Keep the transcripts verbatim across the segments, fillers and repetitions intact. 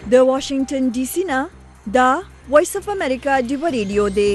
د واشنگټن ډي سي نه دا وایس اف امریکا ډیو ریډیو دی.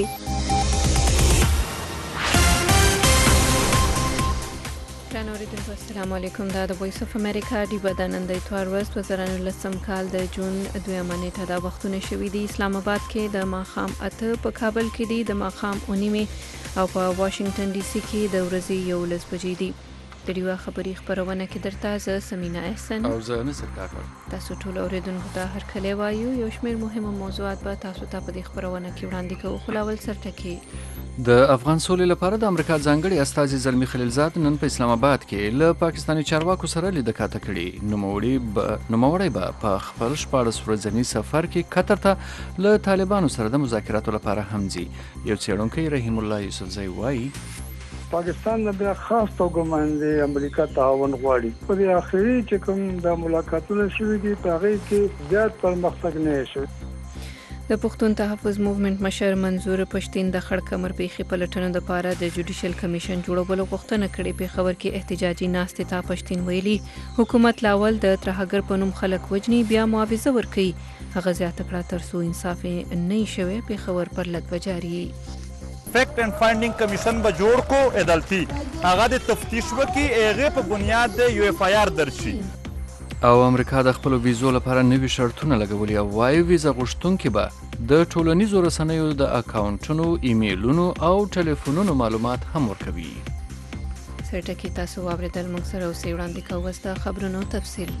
ګران اوریدونکو السلام علیکم. دا د وایس اف امریکا ډیو د نن د اتوار ورځ دوه زره نولسم کال د جون دویمه نیټه دا وختونه شوي دي. اسلام آباد کې د ماښام اته، په کابل کې دي د ماښام اوه نیمې او په واشنگټن ډي سي کې د ورځې یولس بجې دي. د ډیوه خبري خبرونه کې درته زه سمینا احسن او زه نصر کاکړ. تاسو ټول اوریدونکو ته هرکلی وایو. یو شمېر مهمه موضوعات به تاسو ته په دې خبرونه کې وړاندې کوو. خو لا اول سرټکي د افغان سولې لپاره د امریکا ځانګړي استازي زلمي خلیلزاد نن په اسلام آباد کې له پاکستاني چارواکو سره لیدکاته کړي. نوموړی به په خپل شپاړس ورځني سفر کې قطر ته له طالبانو سره د مذاکراتو لپاره هم ځي. یو څېړونکی رحیم الله یوسفزی وایي پاکستان نه بیا خاص توګه باندې امریکا تعاون غواړي. په دې اخري چې کوم د ملاقاتونو شوي دي په هغې کې زیات پرمختګ نه شوی. د پښتون تحفظ موومنټ مشر منظور پښتین د خړ کمر پیښې پلټنو لپاره د جوډیشل کمیشن جوړولو غوښتنه کړې. پېښور کې احتجاجي ناستې ته پښتین ویلي حکومت لاول د ترهګر په نوم خلک وجني بیا معاوضه ورکوي. هغه زیاته کړه تر څو انصاف نه شوی پېښور پر لټ وجاري. فیکٹ اینڈ فائنڈنگ کمیشن به جوړ کو عدالتي هغه د تفتیش وکي هغه په بنیاد د یو اف آی آر درشي. او امریکا د خپل ویزو لپاره نوي شرطونه لګولي او وايي ویزه غوښتونکي به د ټولنیزو رسنیو د اکاونټونو، ایمیلونو او ټلیفونونو معلومات هم ورکوي. سرټکي تاسو واوریدل. موږ سره اوسئ. وړاندې کوو اوس د خبرونو تفصیل.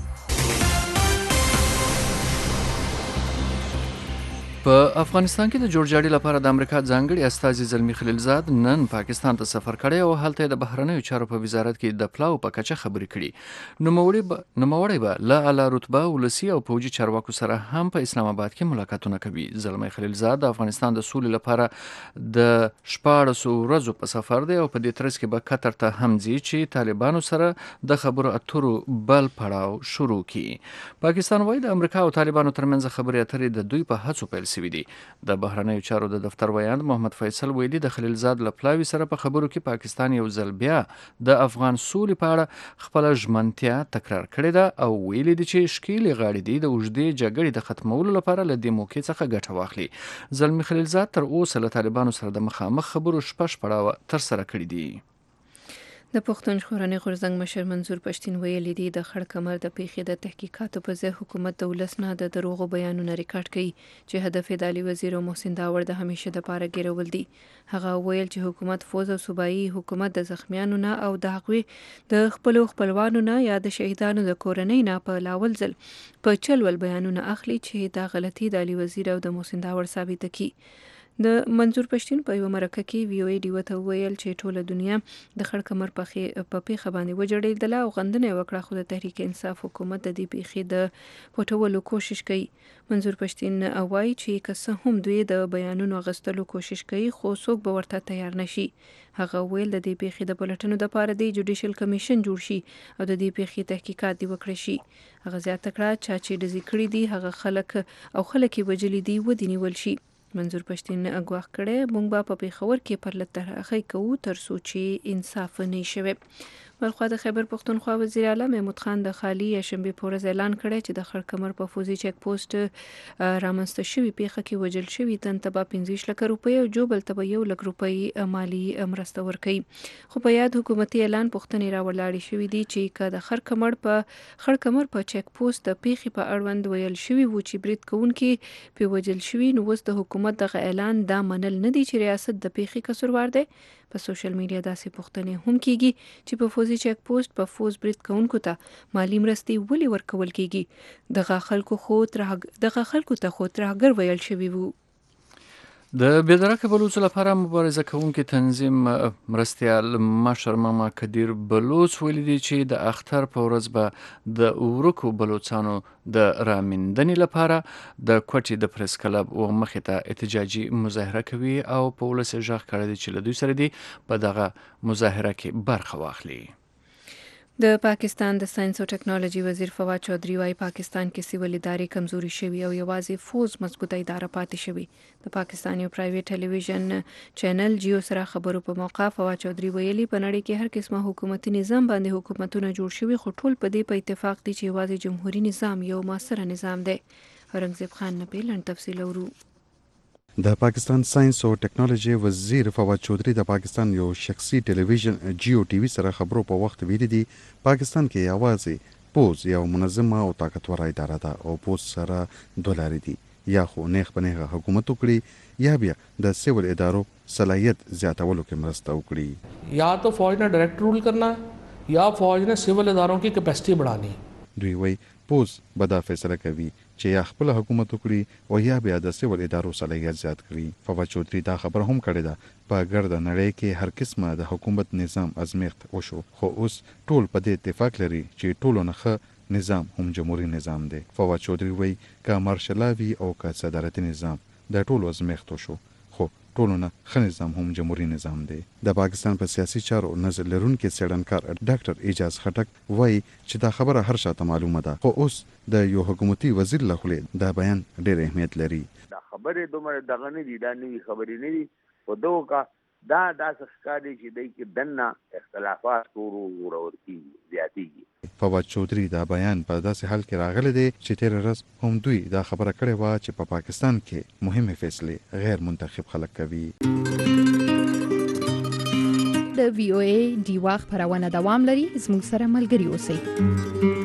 په افغانستان کې د جوړجاړي لپاره د امریکا ځانګړي استازي زلمي خلیلزاد نن پاکستان ته سفر کړی او هلته د بهرنیو چارو په وزارت کې د پلاو په کچه خبرې کړي. نوموړی به له اعلی رتبه ولسي او پوځي چارواکو سره هم په اسلام آباد کې ملاقاتونه کوي. زلمي خلیلزاد د افغانستان د سولې لپاره د شپاړسو ورځو په سفر دی او په دې ترڅ کې به قطر ته هم ځي چې طالبانو سره د خبرو اترو بل پړاو شروع کړي. پاکستان وايي د امریکا او طالبانو ترمنځ خبرې اترې د دوی په هڅو پیل شوي دي. د بهرنیو چارو د دفتر ویاند محمد فیصل ویلي د خلیلزاد له پلاوي سره په خبرو کې پاکستان یو ځل بیا د افغان سولې په اړه خپله ژمنتیا تکرار کړې ده او ویلي دي چې ښکېلې غاړې دي د اوږدې جګړې د ختمولو لپاره له دې موقع څخه ګټه واخلي. زلمي خلیلزاد تر اوسه له طالبانو سره د مخامخ خبرو شپږ پړاوه ترسره کړي دي. د پښتون ژغورنې غورځنګ مشر منظور پښتین ویلي دي د خړ کمر د پیښې د تحقیقاتو په ځای حکومت د ولس نه د دروغو بیانونه ریکارډ کوي چې هدف یې د علي وزیر او محسن داور د همیشه دپاره ګیرول دي. هغه ویل چې حکومت فوز او صوبایي حکومت د زخمیانو نه او د هغوی د خپلو خپلوانو نه یا د شهیدانو د کورنۍ نه په لاول ځل په چل ول بیانونه اخلي چې دا غلطي د علي وزیر او د محسن داور ثابته کړي. د منظور پښتین په یو مرکه کې وی او ای ډیو ته ویل چې ټوله دنیا د خړ کمر په پیښه باندې وجړېدله او غندنه یې وکړه، خو د تحریک انصاف حکومت د دې پیښې د پټولو کوشش کوي. منظور پښتین وایي چې که څه هم دوی د بیانونو اخیستلو کوشش کوي خو څوک به ورته تیار نشي. هغه ویل د دې پیښې د پلټنو لپاره د جوډیشل کمیشن جوړ شي او د دې پیښې تحقیقات دی وکړي شي. هغه زیاته کړه چې چې ډزې کړي دي هغه خلک او خلک یې وجلي دي ودې نیول شي. منظور پښتین ګواښ کړی موږ به په پېښور کې پر لټ ترخی کوو تر څو چې انصاف نه شوی. بلخوا د خیبر پښتونخوا وزیر اعلی محمود خان د خالی شنبې په ورځ اعلان کړی چې د خړ کمر په فوزي چیک پوسټ رامنځته شوي پیښه کې وجل شوي تن ته به پنځه لک روپۍ او جوبل ته به یو لک روپۍ مالی مرسته ورکوي. خو په یاد حکومتي اعلان پوښتنې راولاړې شوي دي چې که د خړ کمر په خړ کمر په چیک پوسټ د پیښې په اړوند ویل شوي وو چې برید کوونکي په وجل شوي نو اوس د حکومت دغه اعلان دا منل نه دي چې ریاست د پیښې قصوروار دی. په سوشل میډیا داسې پوښتنې هم کیږي چې په فوزي چیک پوسټ په فوز برید کوونکو ته مالی مرستې ولې ورکول کیږي. دغه خلکو خو دغه خلکو ته خو ترهګر ویل شوي وو. د بېدرکه بلوڅو لپاره مبارزه کوونکي تنظیم مرستیال مشر ماما کدیر بلوڅ ویلي دي چې د اختر په ورځ به د ورکو بلوڅانو د رامندنې لپاره د کوټې د پریس کلب و مخې ته احتجاجي مظاهره کوي او په ولس یې غږ کړی دی چې له دوی سره دي په دغه مظاهره کې برخه واخلي. د پاکستان د ساينس او ټیکنالوژي وزیر فواد چودھری وايي پاکستان کې سیول ادارې کمزوري شوي او یوازې فوز مضبوطه اداره پاتې شوي. د پاکستان یو پرایویټ ټلویزیون چینل جیو سره خبرو په موقع فواد چودھری ویلي په نړۍ کې هر قسمه حکومتي نظام باندې حکومتونه جوړ شوي خو ټول په دې په اتفاق دي چې یوازې جمهوریت نظام یو موثر نظام دی. اورنګزیب خان نه پیلن تفصیل اورو. د پاکستان ساينس او ټیکنالوژي وزیر فواد چودھری د پاکستان یو شخصي ټلویزیون جیو ټي وي سره خبرو په وخت ویلي دي پاکستان کې یوازې پوز یو منظمه او طاقتور اداره ده او پوز سره دولاري دي یا خو نیغ په نیغه حکومت وکړي یا بیا د سیول ادارو صلاحیت زیاتولو کې مرسته وکړي. یا تو فوج نے ڈائریکٹ رول کرنا ہے یا فوج نے سیول اداروں کی کیپیسٹی بڑھانی. دوی وایي پوز به دا فیصله کوي چې یا خپل حکومت وکړي او یا بیا د سیول ادارو صلاحیت زیات کړي. فواد چودھری دا خبر هم کړې ده په ګرد نړۍ کې هر قسمه د حکومت نظام ازمیخت وشو خو اوس ټول په دې اتفاق لري چې ټولو نه نظام هم جمهوریت نظام دی. فواد چودھری وایي که مارشلاوي او که صدارتي نظام د ټولو ازمیخت وشو خو ټولو نه ښه نظام هم جمهوریت نظام دی. د پاکستان په سیاسي چارو نظر لرونکي څېړنکار ډاکټر اعجاز خټک وایي چې دا خبره هر چاته معلومه ده خو اوس د یو حکومتي وزیر له خولې دا بیان ډېر اهمیت لري. دا خبرې دومره دغه نه دي، دا نوي خبرې نه دي خو دغه کا دا داسې ښکاري چې دی کې دننه اختلافات ورو ورور کېږي زیاتېږي. فواد چودھری دا بیان په داسې حال کې راغلی دی چې تېره ورځ هم دوی دا خبره کړې وه چې په پا پاکستان کې مهمې فیصلې غیر منتخب خلک کوي. د وی او ای ډیوا خپرونه دوام لري، زموږ سره ملګري اوسئ.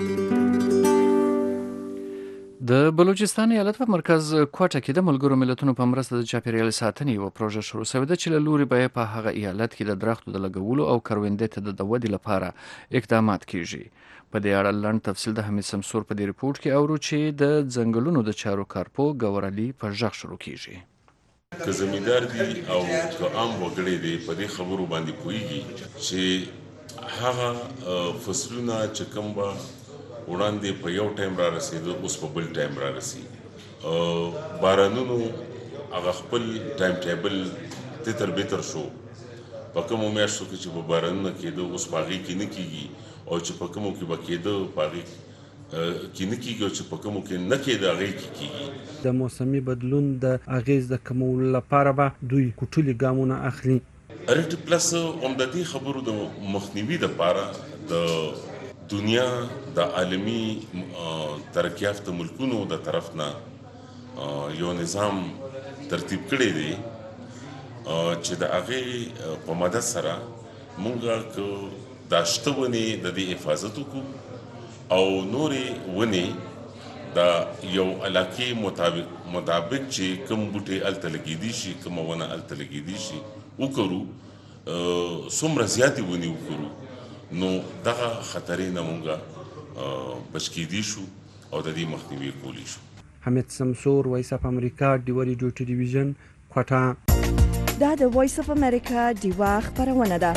د بلوچستان ایالت په مرکز کوټه کې د ملګرو ملتونو په مرسته د چاپیریال ساتنې یوه پروژه شروع شوې ده چې له لوري به په هغه ایالت کې د درختو د لګولو او کروندې ته د ودې لپاره اقدامات کیږي. په دې اړه لنډ تفصیل د حمید سمسور په دې ریپورت کې اورو چې د ځنګلونو د چارو کارپو ګور علي په غږ شروع کیږي. که زمیندار دي او که عام وګړي دي په دې خبرو باندې پوهیږي چې هغه فصلونه چې کوم به وړاندې په یو ټایم را رسېدو اوس په بل ټایم را رسي. بارانونو هغه خپل ټایم ټیبل تتر بتر شو. په کومو میاشتو کې چې په بارانونه کېده اوس په هغې کې نه کېږي او چې په کومو کې به کېده په هغې کې نه کېږي او چې په کومو کې نه کېده هغې کې کېږي. د موسمي بدلون د اغېز د کمولو لپاره به دوی کوټلي ګامونه اخلي. ریټ پلس هم د دې خبرو د مخنیوي دپاره د دنیا د عالمي ترقی یافته ملکونو د طرف نه یو نظام ترتیب کړی دی چې د هغې په مدد سره مونږ که دا شته ونې د دې حفاظت وکړو او نورې ونې د یو علاقې مطابق مطابق چې کوم بوټي هلته لګېدی شي کومه ونه هلته لګېدی شي وکړو، څومره زیاتې ونې وکړو نو دغه خطرې نه مونږه بچ کېدی شو او د دې مخنیوي کولی شو. حمید سمسور، وایس اف امریکا، ډیوا ریډیو ټلویزیون، کوټه. دا د وایس اف امریکا ډیوا خپرونه ده.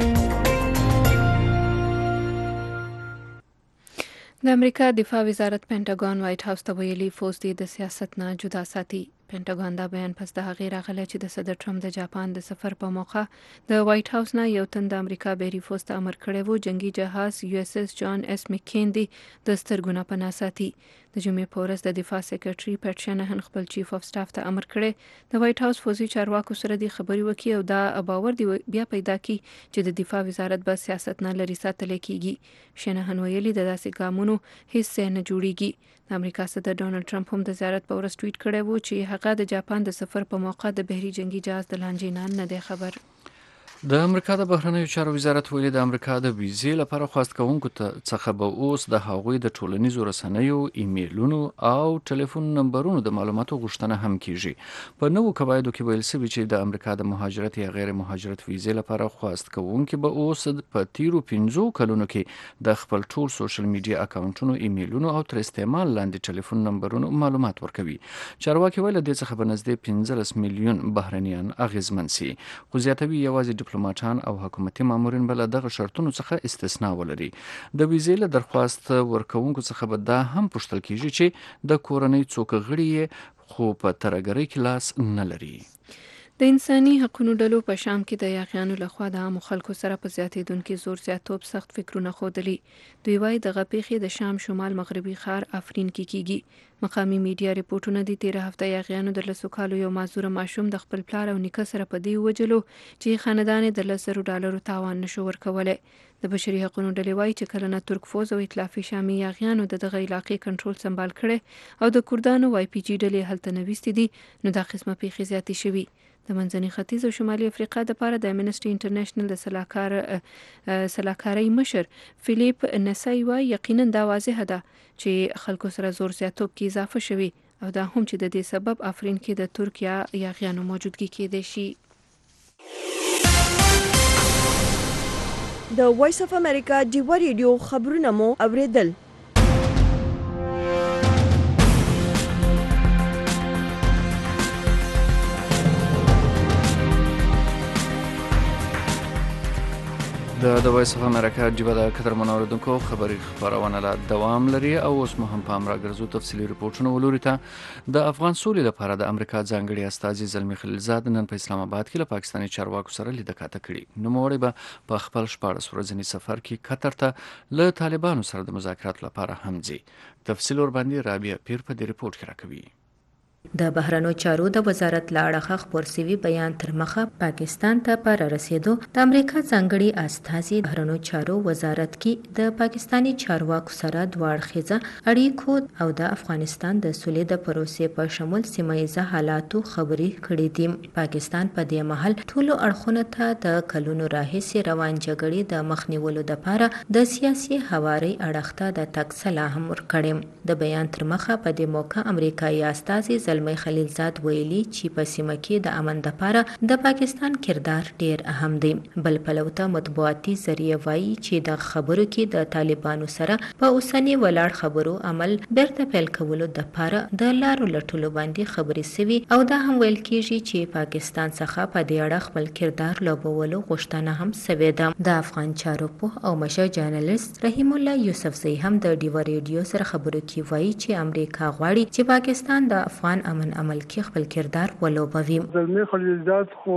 د امریکا دفاع وزارت پینټاګون وایټ هاوس ته ویلي فوز دې د سیاست نه جدا ساتي. پینټاګون دا بیان پس د هغې راغلی چې د صدر ټرمپ د جاپان د سفر په موقع د وایټ هاوس نه یو تن د امریکا بحري فوز ته امر کړی و جنگي جهاز یو اس اس جان اس مکین دی د سترګو نه پناه ساتي. د جمعې په ورځ د دفاع سیکرټري پیټ شنهن خپل چیف اف سټاف ته امر کړی د وایټ هاوس فوزي چارواکو سره د خبري وکړي او دا باور دی بیا پیدا کی چې د دفاع وزارت به سیاست نه لري ساتل کیږي. شنهن ویلي د داسې ګامونو هیڅ نه جوړیږي. د امریکا صدر ډونالد ټرمپ هم د زیارت په ورځ ټویټ کړی و چې هغه د جاپان د سفر په موقع د بحري جنگي جهاز د لانجې نه دی خبر. د امریکا د بهرنیو چارو وزارت ویلي د امریکا د ویزې لپاره خواست کوونکو څخه به اوس د هغوی د ټولنیزو رسنیو، ایمیلونو او ټلیفون نمبرونو د معلوماتو غوښتنه هم کیږي. په نوو قواعدو کې ویل شوي چې د امریکا د مهاجرت یا غیر مهاجرت ویزې لپاره خواست کوونکي به اوس په تیرو پنځو کلونو کې د خپل ټول سوشل میډیا اکاونټونو، ایمیلونو او تر استعمال لاندې ټلیفون نمبرونو معلومات ورکوي. چارواکي ویل د دې څخه به نږدې پنځلس میلیون بهرنیان اغېزمن سي، خو زیاتوي یوازې ډیپلوماټان او حکومتي مامورین به له دغه شرطونو څخه استثنا ولري. د ویزې له درخواست ورکوونکو څخه به دا هم پوښتل کیږي چې د کورنۍ څوک غړي یې خو په ترهګرۍ کې لاس نه لري. د انساني حقوقو ډلو په شام کې د یاغیانو لخوا د عامو خلکو سره په زیاتېدونکي زور زیاتوب سخت فکرونه ښودلي. دوی وایي دغه پیښې د شام شمال مغربي ښار افرین کې کیږي. مقامي میډیا ریپورټونه دي تیره هفته یاغیانو د لسو کالو یو معذوره ماشوم د خپل پلار او نیکه سره په دې وجلو چې خاندان یې د لس زرو ډالرو تاوان نشو ورکولی. د بشري حقوقو ډلې وایي چې کله نه ترک فوز او ائتلافي شامي یاغیانو د دغه علاقې کنټرول سمبال کړی او د کردانو واي پی جي ډلې هلته نویستې دي، نو دا قسمه پیښې زیاتې شوي. د منځني ختیځ او شمالي افریقا لپاره د امنسټي انټرنیشنل د سلاکار سلاکاري مشر فلیپ نسای وایي یقینا دا واضحه ده چې خلکو سره زور زیاتوب کې اضافه شوي او دا هم چې د دې سبب افرین کې د ترکیه یاغیانو موجودګي کېدای شي. د وایس اف امریکا ډیوا ریډیو خبرونه مو اوریدل. د وایس اف امریکا ډیوا د قدرمنو اوریدونکو خبري خبرونه لا دوام لري او اوس مو هم په امر راګرځو تفصیلي ریپورتونه ولوري ته. د افغان سولې لپاره د امریکا ځانګړي استازي زلمی خلیلزاد نن په اسلام آباد کې له پاکستاني چارواکو سره لیدکاته کړي. نوموړی به په خپل شپاړس ورځني سفر کې قطر ته له طالبانو سره د مذاکرات لپاره هم ځي. تفصیل ور باندې رابعه پیر په دې ریپورت کې راکوي. د بهرنیو چارو د وزارت له اړخه خپور سوي بیان تر مخه پاکستان ته پر رسیدو د امریکا ځانګړي استازي بهرنیو چارو وزارت کې د پاکستانی چارواکو سره دوه اړخیزه اړیکو او د افغانستان د سولې د پروسې په شمول سیمایي حالاتو خبرې کړې دي. پاکستان په دې مهال ټولو اړخونو ته د کلونو راهیسې روان جګړې د مخنیولو لپاره د سیاسي هواري اړخ ته د تګ صلاح هم ورکړي. د بیان تر مخه په دې موقع امریکایي استازي زلمی خلیلزاد ویلي چې په سیمه کې د امن لپاره د پاکستان کردار ډیر اهم دی. بل پلوته مطبوعاتي ذریعہ وایي چې د خبرو کې د طالبانو سره په اوسنی ولاړ خبرو عمل بیرته پیل کولو لپاره د لارو لټولو باندې خبرې سوي او دا هم ویل کیږي چې پاکستان څخه په دې اړه خپل کردار لوبولو غوښتنه هم سوې ده. د افغان چارو په او مشر جرنالست رحیم الله یوسفزئی هم د ډیوا ریډیو سره خبرو کې وایي چې امریکا غواړي چې پاکستان د افغان امن عمل کې خپل کردار ولوبوي. زلمی خلیلزاد خو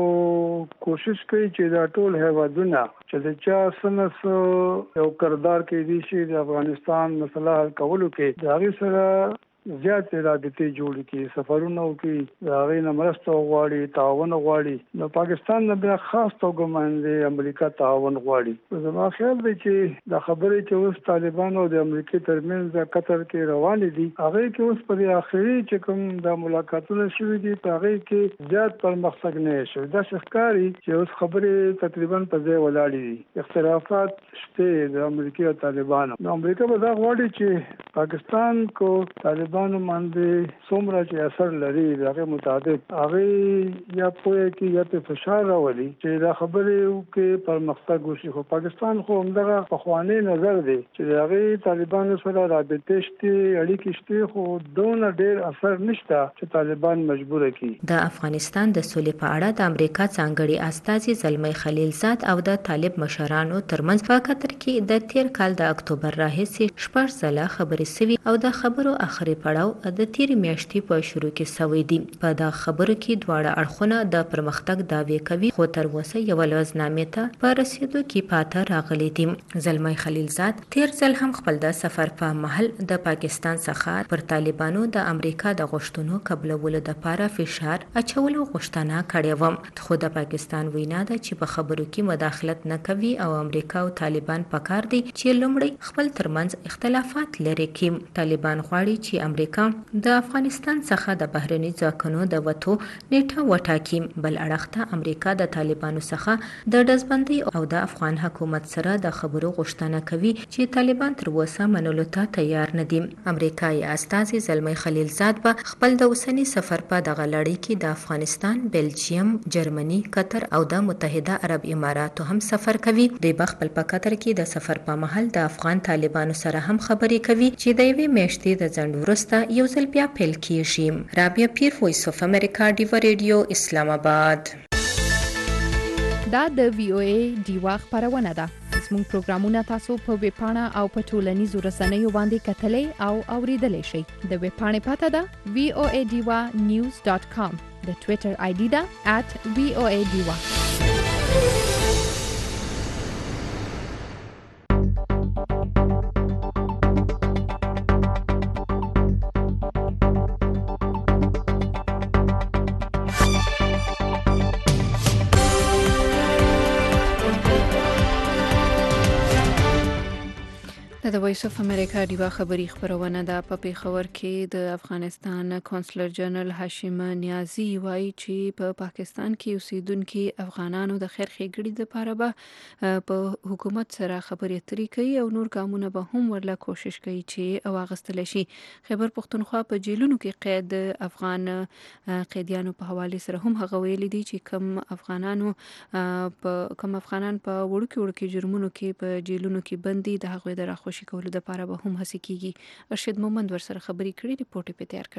کوشش کوي چې دا ټول هیوادونه چې د چا سنس یو کردار کې دي چې د افغانستان مسله حل کولو کې د هغې سره زیات رابطې جوړ کړي، سفرونه وکړي، د هغې نه مرسته وغواړي، تعاون وغواړي. نو پاکستان نه بیا خاص توګه باندې امریکا تعاون غواړي. زما خیال دی چې د خبرې چې اوس طالبان او د امریکې ترمنځ د قطر کې روانې دي، هغې کې اوس په دې آخري چې کوم د ملاقاتونه شوي دي په هغې کې زیات پرمختګ نه شوی. داسې ښکاري چې اوس خبرې تقریبا په ځای ولاړې دي، اختلافات شته د امریکې او طالبانو. نو امریکا به دا غواړي چې پاکستان کو طالبان بانو باندې څومره چې اثر لري دغه مطابق هغه یا پوهه کې یا په فشار راولي چې دا خبره وکړي پرمختګ وشي. خو پاکستان خو همدغه پخوانی نظر دی چې هغه طالبانو سره رابطه شته، اړیکې شته، خو دونه ډېر اثر نشته چې طالبان مجبور کړي. د افغانستان د سولې په اړه د امریکا ځانګړي استازي زلمی خلیلزاد او د طالب مشرانو ترمنځ په قطر کې د تیر کال د اکتوبر راهیسې شپږ ځله خبرې سوي او د خبرو اخري پړاو د تیر میاشتې په شروع کې سوی دی. په دا خبرو کې دواړه اړخونه د پرمختګ دعوی کوي، خو تر اوسه یو لوزنامې ته په رسیدو کې پاته راغلي دي. زلمی خلیلزاد تیر ځل هم خپل د سفر په محل د پاکستان څخه پر طالبانو د امریکا د غوښتنو قبلولو لپاره فشار اچولو غوښتنه کړې و، خو د پاکستان وینا ده چې په خبرو کې مداخلت نه کوي او امریکا او طالبان پکار دي چې لومړی خپل ترمنځ اختلافات لري کړي. طالبان غواړي چې امریکا د افغانستان څخه د بهرني ځواکونو د وټو نیټه وټاکي. بل اړخ ته امریکا د طالبانو څخه د ډزبندۍ او د افغان حکومت سره د خبرو غوښتنه کوي چې طالبان تر اوسه منلو ته تیار نه دي. امریکایي استازي زلمی خلیلزاد به خپل د اوسني سفر په دغه لړۍ کې د افغانستان، بلجیم، جرمني، قطر او د متحده عرب اماراتو هم سفر کوي. دوی به خپل په قطر کې د سفر په مهال د افغان طالبانو سره هم خبرې کوي چې د یوې میاشتې د ځنډ وروسته یو ځل بیا پیل کیږي. رابعه پیر، وایس اف امریکا، ډیوا ریډیو، اسلام آباد. دا د وی او ای ډیوا خبرونه ده. زموږ پروګرامونه تاسو په ویب پاڼه او په ټولنیزو رسنیو باندې کتلای او اوریدلای شئ. د ویب پاڼې پته ده وی او ای ډیوا نیوز ډاټ کام. د ټویټر آی ډي ده at وی او ای ډیوا. د وایس اف امریکا دیوا خبری خبرونه ده. په پیښور کې د افغانستان کونسلر جنرال هاشم نیازی وایي چې په پا پاکستان کې اوسیدونکو افغانانو د خیر ښېګړې لپاره به په حکومت سره خبرې اترې کوي او نور ګامونه به هم ورله کوشش کوي چې واغستل شي. خیبر پښتونخوا په جیلونو کې قید افغان قیدیانو په حواله سره هم هغه ویلي دي چې کم افغانانو په کم افغانان په وړوکی وړوکی جرمونو کې په جیلونو کې بندي د هغوی د راخوشي کولو د لپاره به هم هڅې کیږي. ارشد مومند ورسره خبرې کړې، ریپورت یې تیار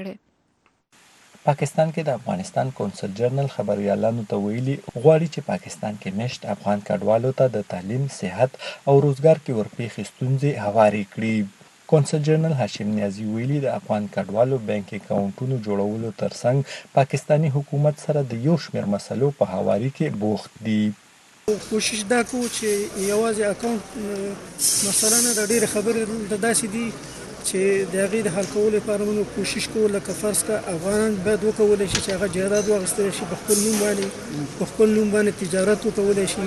کړی. پاکستان کې د افغانستان کونسل جنرال خبريالانو ته ویلي غواړي چې پاکستان کې مشت افغان کډوالو ته د تعلیم، صحت او روزګار کې ورپېښې ستونزې هوارې کړي. کونسل جنرال هاشم نیازی ویلي د افغان کډوالو بانک اکاونټونو جوړولو ترڅنګ پاکستانی حکومت سره د یو شمېر مسلو په هواري کې بوخت دي. کوشش دا کوو چې یوازې اکاونټ مثلا د ډېرې خبرې د داسې دي چې د هغې د حل کولو لپاره موږ کوشش کوو. لکه فرض کړه افغانان باید وکولی شي چې هغه جایداد واخیستلی شي، په خپل نوم باندې په خپل نوم باندې تجارت وکولی شي،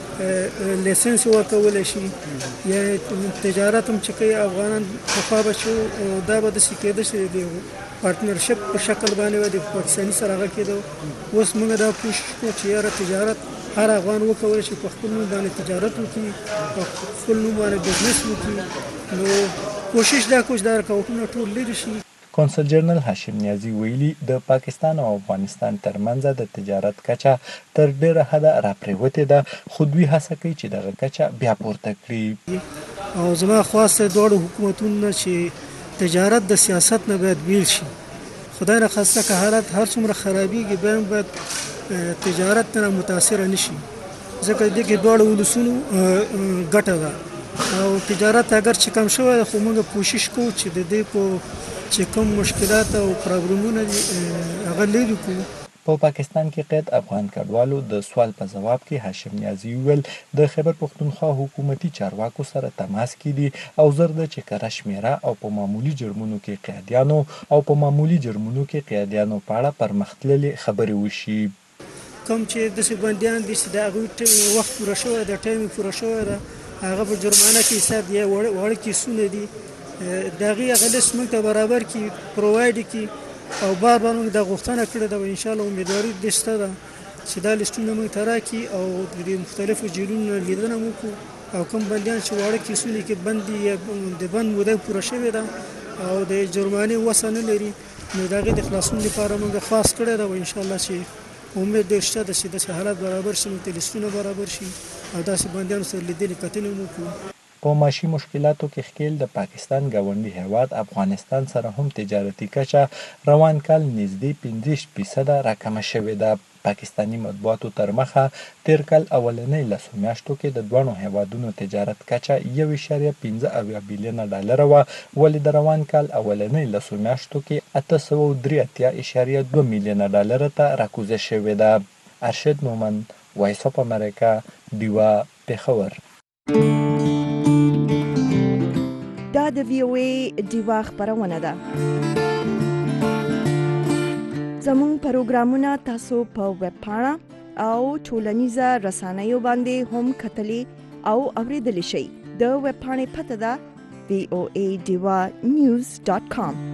لیسنس ورکولی شي. یا تجارت هم چې کوي افغانان پخوا به چې دا به داسې کېده چې د پارټنرشپ په شکل باندې به د پاکستاني سره هغه کېده. اوس موږ دا کوشش کوو چې یاره تجارت هر افغان وکولی شي په خپل نوم باندې تجارت وکړي، په خپل نوم باندې بزنس وکړي. نو کوشش دا کوو چې دا رکاوټونه ټول لرې شي. کونسل جنرال هاشم نیازی ویلي د پاکستان او افغانستان ترمنځ د تجارت کچه تر ډیره حده راپریوتې ده، خو دوی هڅه کوي چې دغه کچه بیا پورته کړي. او زما خواسته دواړو حکومتونو چې تجارت د سیاست نه باید بیل شي. خدای نه خواسته که حالت هر څومره خرابېږي بیا هم باید تجارت نه متاثره نشي، ځکه دې کې دواړو ولسونو ګټه ده. او تجارت اگر چې کم شوی خو موږ کوشش کوو چې د دې په چې کوم مشکلات او پرابلمونه دي هغه لرې کړو. په پاکستان کې قید افغان کډوالو د سوال په جواب کې هاشم نیازی ویل د خیبر پښتونخوا حکومتي چارواکو سره تماس کې دي او زر ده چې کره شمیره او په معمولی جرمونو کې قیدیانو او په معمولی جرمونو کې قیدیانو په اړه پرمختللې خبرې وشي. کوم چې داسې بندیان دي چې د هغوی وخت پوره شوی ده، ټایم یې پوره شوی ده، هغه په جرمانه کې حساب دي، واړه کیسونه دي، د هغې هغه لیست موږ ته برابر کړي، پروواید کړي. او بار بار موږ دا غوښتنه کړې ده او انشاءالله امیدواري دې شته ده چې دا لیستونه موږ ته راکړي او د مختلفو جیلونو لیدنه مو وکړو. او کوم بندیان چې واړه کیسونه کې بند دي یا د بند موده پوره شوې ده او د جرمانې وسه نه لري، نو د هغې د خلاصون لپاره موږ خاص کړی ده. او انشاءالله چې امید ډېر شته ده چې داسې حالات برابر شي، موږ ته لیستونه برابر شي او داسې بندیانو سره لیدنې کتنې مو وکړو. په معاشي مشکلاتو کې ښکېل د پاکستان ګاونډي هیواد افغانستان سره هم تجارتي کچه روان کال نږدې پنځه فیصده راکمه شوې ده. پاکستانی مطبوعاتو تر مخه تیر کال اولنۍ لسو میاشتو کې د دواړو هیوادونو تجارت کچه یو اعشاریه پنځه اویا بیلیونه ډالره وه، ولې د روان کال اولنۍ لسو میاشتو کې اته سوه درې اتیا اعشاریه دوه میلیونه ډالره ته راکوزه شوې ده. ارشد مومند، وایس اف امریکا، دیوا، پیښور. دا د وی او ای دیوا خبرونه ده. زموږ پروګرامونه تاسو په ویب پاڼه او ټولنیزه رسنیو باندې هم کتلی او اوریدلی شئ. د ویب پاڼې پته ده وی او ای دیوا نیوز ډاټ کام.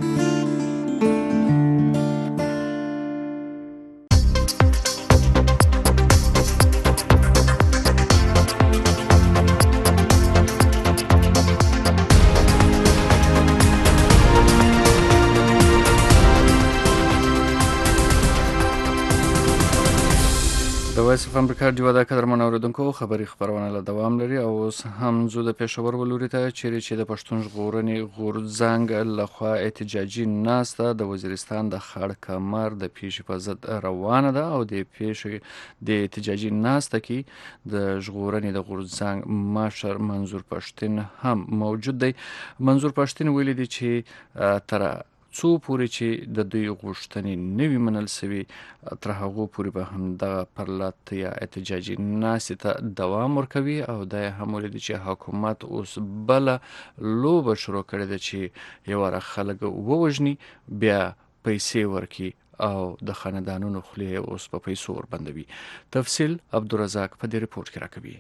وایس اف امریکا دیوا د قدرمن اوریدونکو خبری خبرونه له دوام لري او اوس هم زو د پېښور ولوري ته چیرې چې د پښتون ژغورنې غورځنګ لخوا احتجاجي ناسته د وزیرستان د خړ کمر د پیښې په ضد روانه ده او د پیښې د احتجاجي ناسته کې د ژغورنې د غورځنګ مشر منظور پښتين هم موجود دی. منظور پښتين ویلي دی چې تر څو پورې چې د دوی غوښتنې نوي منل سوي تر هغو پورې به همدغه پرلط یا احتجاجي ناستې ته دوام ورکوي او دا یې هم ولیدي چې حکومت اوس بله لوبه شروع کړې ده چې یو واره خلک ووژني بیا پیسې ورکي او د خاندانونو خولې اوس په پیسو وربندوي. تفصیل عبدالرزاق په دې رپورټ کې راکوي.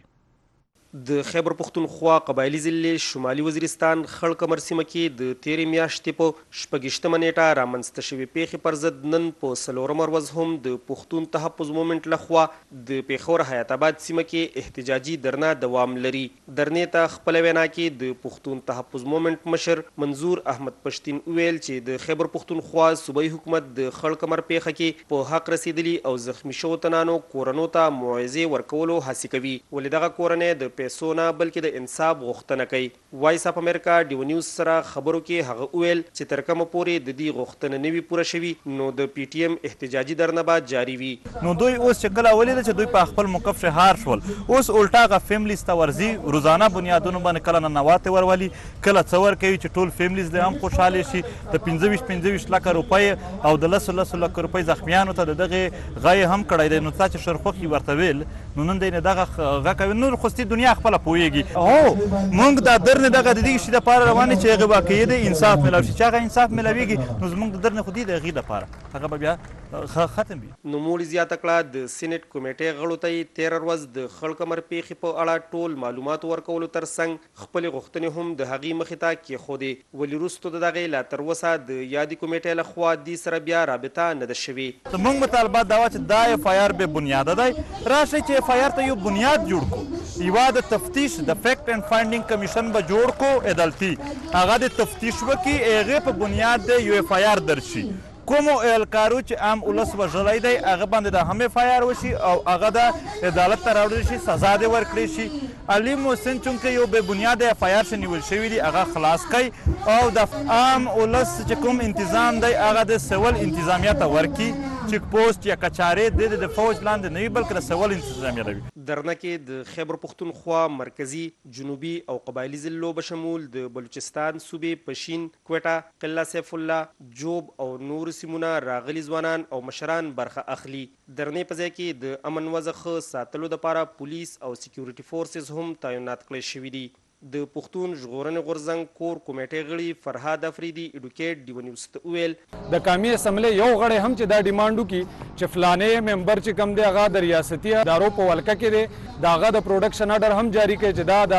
د خیبر پختونخوا قبایلی ضلع شمالي وزیرستان خړ کمر سیمه کې د تیرې میاشتې په شپږیشتمه نیټه رامنځته شوې پیښې پر ضد نن په څلورمه ورځ هم د پښتون تحفظ مومنټ لخوا د پیښور حیات آباد سیمه کې احتجاجي درنه دوام لري. درنې ته خپله وینا کې د پښتون تحفظ مومنټ مشر منظور احمد پښتین وویل چې د خیبر پختونخوا صوبایي حکومت د خړ کمر پیښه کې په حق رسیدلي او زخمی شوو تنانو کورنو ته موعظې ورکولو هڅې کوي، ولې دغه کورنۍ د پیسو نه بلکې د انصاف غوښتنه کوي. وایس اف امریکا ډیو نیوز سره خبرو کې هغه وویل چې تر کومه پورې د دې غوښتنه نه وي پوره شوي نو د پی ټی ایم احتجاجي درنه به جاري وي. نو دوی اوس چې کله ولیده چې دوی په خپل موقف شهار شول، اوس الټا هغه فیملیز ته ورځي، روزانه بنیادونو باندې کله ننواتې ورولي، کله څه ورکوي چې ټول فیملیز دې هم خوشحاله شي. د پنځه ویشت پنځه ویشت لکه روپۍ او د لسو لسو لکه روپۍ زخمیانو ته د دغې غایې هم کړی دی. نو تا چې شرخوښ ورته ویل نو نن دی نه دغه غږ کوي. نور خوستي دنیا خپله پوهېږي. هو موږ دا درنې دغه د دې شي دپاره روان چې هغې واقعي دی انصاف میلاو شي. چې هغه انصاف میلاویږي نو زموږ د درنې خو دي د هغې دپاره هغه به بیا ختم وي. نوموړي زیاته کړه د سینټ کمیټې غړو ته یې تېره ورځ د خړ کمر پیښې په اړه ټول معلومات ورکولو تر څنګ خپلې غوښتنې هم د هغې مخې ته کېښودې، ولې وروستو د دغې لا تر اوسه د یادې کمیټې لخوا دې سره بیا رابطه نه ده شوې. زموږ مطالبات دا وه چې دا اف آی آر بې بنیاده دی. راشئ چې اف آی آر ته یو بنیاد جوړ کړو، یوه د تفتیش د فیکټ اینډ فایندینګ کمیشن به جوړ کړو عدالتي، هغه د تفتیش وکړي، هغې په بنیاد د یو اف آی آر درج شي. کومو اهلکارو چې عام ولس وژلی دی هغه باندې د هم اف آی آر وشي او هغه د عدالت ته راوړل شي، سزا دې ورکړی شي. علي محسن چونکه یو بې بنیاده اف آی آر چې نیول شوي دي هغه خلاص کړئ او د عام ولس چې کوم انتظام دی هغه د سول انتظامیه ته ورکړي. چیک پوسټ یا کچارې د فوج لاندې نه وي بلکې د سول انتظامیه ده وي. درنه کې د خیبر پختونخوا مرکزي، جنوبي او قبایلي ضلعو بشمول د بلوچستان صوبې پشین، کوټه، قلعه سیف الله، جوب او نور سیمونه راغلي ځوانان او مشران برخه اخلي. درنې په ځای کې د امن وضع ښه ساتلو دپاره پولیس او سیکیورټي فورسز هم تعینات کړی شوي دي. د پښتون ژغورنې غورځنګ کور کمیټې غړي فرهاد افریدي اډوکیټ ډیو نیوز ته وویل د قومي اسمبلی یو غړی هم چې دا ډیمانډ وکړي چې فلانې ممبر چې کوم دی هغه د ریاستي ادارو په ولکه کې دی د هغه د پروډکشن آرډر هم جاري کړي چې دا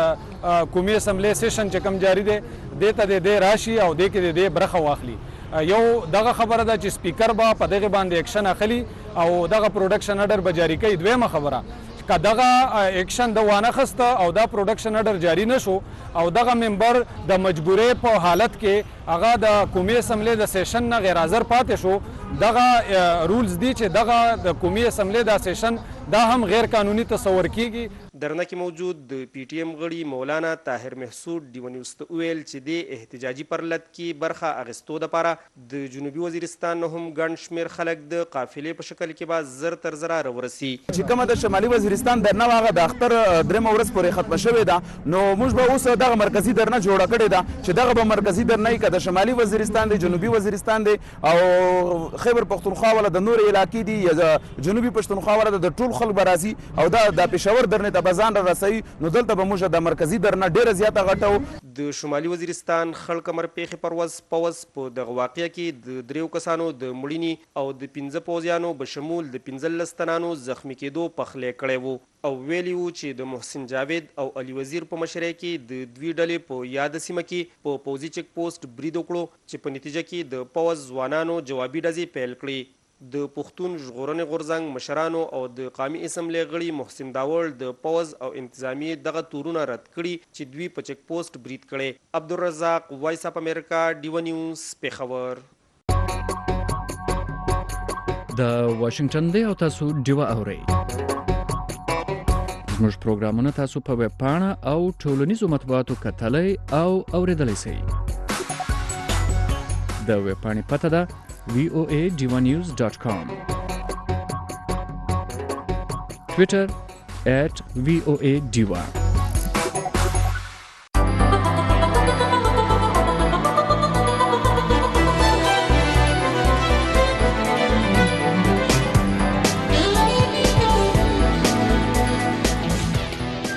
د قومي اسمبلی سیشن چې کوم جاري دی دې ته د دې راشي او دې کې د دې برخه واخلي. یو دغه خبره ده چې سپیکر به په دغه باندې اکشن اخلي او دغه پروډکشن آرډر به جاري کوي. دویمه خبره که دغه اکشن د وانه خسته او دا پروډکشن آرډر جاری نشو او دغه ممبر د مجبورۍ په حالت کې هغه د قومي اسمبلی د سیشن نه غیر حاضر پاتې شو، دغه رولز دي چې دغه د قومي اسمبلی د سیشن دا هم غیر قانوني تصور کیږي. درنه کې موجود د پی ټی ایم غړي مولانا طاهر محسود ډیو نیوز ته وویل چې د احتجاجي پرلط کې برخه اخیستو دپاره د جنوبي وزیرستان نه هم ګڼ شمېر خلک د قافلې په شکل کې به زر تر زره راورسي. چې کومه د شمالي وزیرستان درنه هغه د اختر درېیمه ورځ پورې ختمه شوې ده، نو موږ به اوس دغه مرکزي درنه جوړه کړې ده چې دغه به مرکزي درنه وي، که د شمالي وزیرستان دی، جنوبي وزیرستان دی او خیبر پختونخوا والا د نور علاقې دي یا جنوبي پښتونخوا والا د ټول خلک به راځي او دا د پېښور درنې ته به ځان را رسوي. نو دلته به موږ د مرکزي درنه ډېره زیاته غټو. د شمالي وزیرستان خړ کمر پیښې پر ورځ پوځ په دغه واقعه کې د دریو کسانو د مړینې او د پنځه پوځیانو بشمول د پنځلس تنانو زخمی کېدو پخلی کړی وو او ویلي وو چې د محسن جاوید او علي وزیر په مشرۍ کې د دوی ډلې په یاده سیمه کې په پوځي چیک پوسټ برید وکړو چې په نتیجه کې د پوځ ځوانانو جوابي ډزې پیل کړې. د پښتون ژغورنې غورځنګ مشرانو او د قومي اسمبلی غړي محسن داوړ د پوځ او انتظامیې دغه تورونه رد کړي چې دوی په چیک پوسټ برید کړی. عبدالرزاق، وایس اف امریکا، ډیو نیوز، پېښور. د واشنگټن دی او تاسو ډیوه اورئ. زموږ پروګرامونه تاسو په ویب پاڼه او ټولنیزو مطبوعاتو کتلی او اوریدلی شئ. د ویب پاڼې پته ده وی او ای ډیوا نیوز ډاټ کام، ټویټر ایٹ وی او ای ډیوا.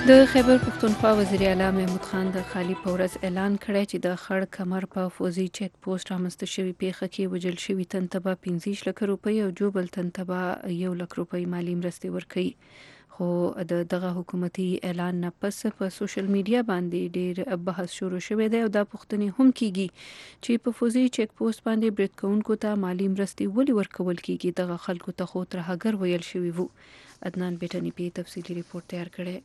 د خیبر پښتونخوا وزیر اعلی محمود خان د خالی پورز اعلان کړی چې د خړ کمر په فوزي چیک پوسټ رامنځته شوی پیښه کې وجل شوی تن ته پنځه لک روپۍ او جوبل تن ته یو لک روپۍ مالی مرستې ورکړي. خو د دغه حکومتي اعلان نه پس په سوشل میډیا باندې ډیر بحث شروع شوی دی او دا پوښتنې هم کیږي چې په فوزي چیک پوسټ باندې برید کوونکو ته مالی مرستې ولې ورکول کیږي. دغه خلکو ته خو ترهګر ویل شوی وو. عدنان بیٹنی پی تفصیلی ریپورت تیار کړی.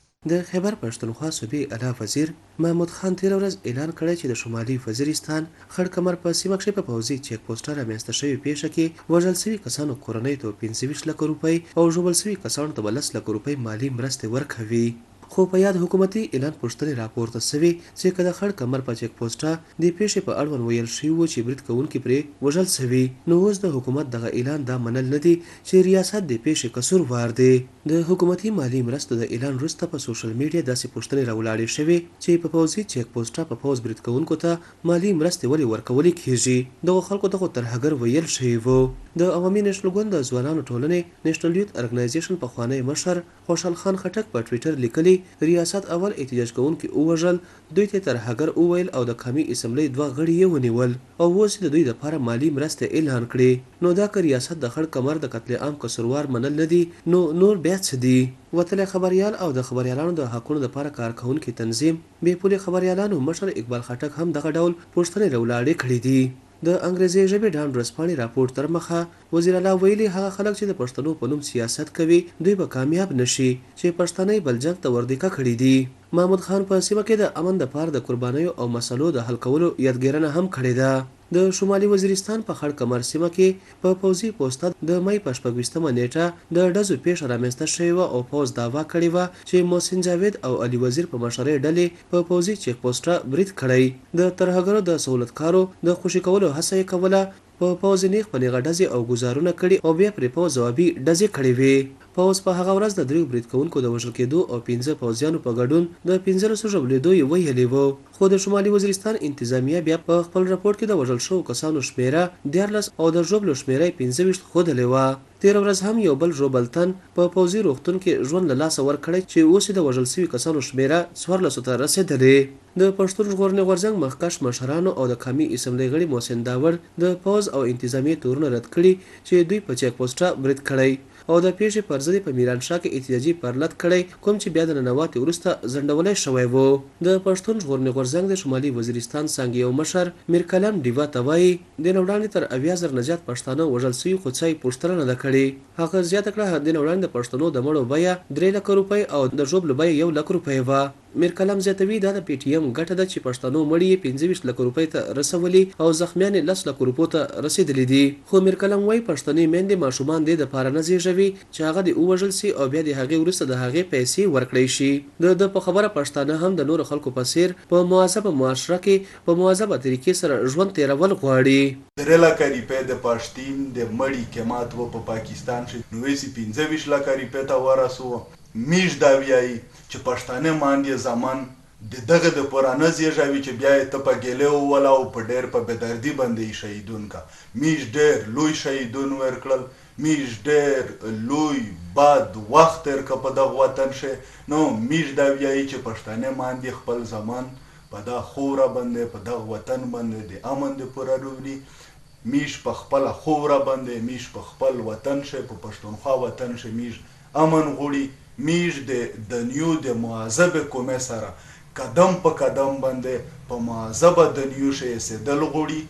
د خیبر پښتونخوا صوبې اعلی وزیر محمود خان تیر ورځ اعلان کړی چې د شمالي وزیرستان خړ کمر په سیمه کې په پوځي چیک پوسټ رامنځته شوی پیښه کې وژل شوي کسانو کورنۍ ته پنځه لک روپۍ او ژوبل شوي کسانو ته لس لک روپۍ مالی مرستې ورکوي. خو په یاد حکومتي اعلان پوښتنې راپورته شوي چې کله خړ کمر په چیک پوسټه د پیښې په اړوند ویل شوي و چې برید کوونکي پرې وژل شوي، نو اوس د حکومت دغه اعلان دا منل نه دي چې ریاست د پیښې قصوروار دی. د حکومتي مالی مرستو د اعلان وروسته په سوشل میډیا داسې پوښتنې راولاړې شوې چې په پوځي چیک پوسټه په پوز برید کوونکو ته مالی مرستې ولې ورکول کیږي. دغه خلکو دغه ترهګر ویل شوی وو. د عوامي نېشنل ګوند د ځوانانو ټولنې نېشنل یوت ارګنایزیشن پخوانی مشر خوشحال خان خټک په ټویټر لیکلي ریاست اول احتجاج کوونکي ووژل، دوی ته ترهګر وویل او د قومي اسمبلی دوه غړي یې ونیول او اوس د دوی لپاره مالی مرستې اعلان کړي. نو دا که ریاست د خړ کمر د قتل عام قصوروار منل نه دي نو نور بیا څه دي؟ وتلی خبريال او د خبريالانو د حقونو لپاره کار کوونکي تنظیم بې پولې خبريالانو مشر اقبال خټک هم دغه ډول پوښتنې راولاړې کړې دي. د انګریزي ژبې ډان ورځپاڼې راپور تر مخه وزیر اعلی ویلي هغه خلک چې د پښتنو په نوم سیاست کوي دوی به کامیاب نشي چې پښتني بل جنګ ته وردیکه کړي دي. محمود خان په سیمه کې د امن د پاره د قربانیو او مسلو د حل کولو یادګیرنه هم کړې ده. د شمالي وزیرستان په خړ کمر سیمه کې په پوځي پوسټه د مې په شپږویشتمه نیټه د ډزو پیښه رامنځته شوې وه او پوځ دعوا کړې وه چې محسن جاوید او علي وزیر په مشرۍ ډلې په پوځي چیک پوسټه برید کړی. د ترهګرو د سہولتکارو د خوشي کولو هڅه یې کوله. په پوځ نیغ په نیغه ډزې او ګزارونه کړي او بیا پرې پوځ ځوابي ډزې کړې وې. پوځ په هغه ورځ د دریو برید کوونکو د وژل کېدو او پنځه پوځیانو په ګډون د پنځلسو ژوبلېدو یې ویلې وو. خو د شمالي وزیرستان انتظامیه بیا په خپل راپور کې د وژل شوو کسانو شمیره دیارلس او د ژوبلو شمیره یې پنځه ویشت ښودلې وه. تیر ورځ هم یو بل ژوبلتن په پوځي روغتون کې ژوند له لاسه ورکړی چې اوس د وژل شوي کسانو شمیره څوارلسو ته رسېدلې. د پښتون ژغورنې غورځنګ مخکښ مشرانو او د قومي اسمبلی غړي محسن داور د پوځ او انتظامیې تورونه رد کړي چې دوی په چیک پوسټه برید کړی او د پیښې پر ضد په میرانشاه کې احتجاجي پرلط کړی کوم چې بیا د ننواتې وروسته ځنډولی شوی و. د پښتون ژغورنې غورځنګ د شمالي وزیرستان څانګې یو مشر میر کلام ډیوا ته وایي د نه وړاندې تر اویا زر نه زیات پښتانه وژل سوي خو څه یې پوښتنه نه ده کړې. هغه زیاته کړه د نه وړاندې د پښتنو د مړو بیه درې لکه روپۍ او د ژوبلو بیه یو لک روپۍ وه. میر کلام زیاتوي دا د پی ټی ایم ګټه ده چې پښتنو مړي یې پنځه ویشت لکه روپۍ ته رسولي او زخمیان یې لس لکه روپو ته رسېدلي دي. خو میر کلام وایي پښتني میندې ماشومان دې دپاره نه زیږوي چې هغه دې ووژل سي او بیا د هغې وروسته د هغې پیسې ورکړی شي. د ده په خبره پښتانه هم د نورو خلکو په څېر په مواظبه معاشره کې په مواظبه طریقې سره ژوند تېرول غواړي. درې لکه روپۍ د پښتین د مړي قیمت و په پاکستان کې نو یې پنځه ویشت لکه روپۍ ته ورسوه. میش دا ویایي چې پښتانه ماندې زمان د دغه د پوره نه زیږوي چې بیا یې ته په ګیلې ووله او په ډېر په بېدردي باندې یې شهیدون کا. میش ډېر لوی شهیدون ورکړل، میش ډېر لوی بد وخت تېر که په دغه وطن شي. نو میش دا ویایي چې پښتانه ماندې خپل زمان په دا خوره باندې په دغه وطن باندې د امن د پوره روړي. میش په خپله خوره باندې میش په خپل وطن شي په پښتونخوا وطن شي میش امن غوړي. میش د دنیو د معذب کومې سره قدم په قدم باندې په معذبه دنیو شي سیدل غوړي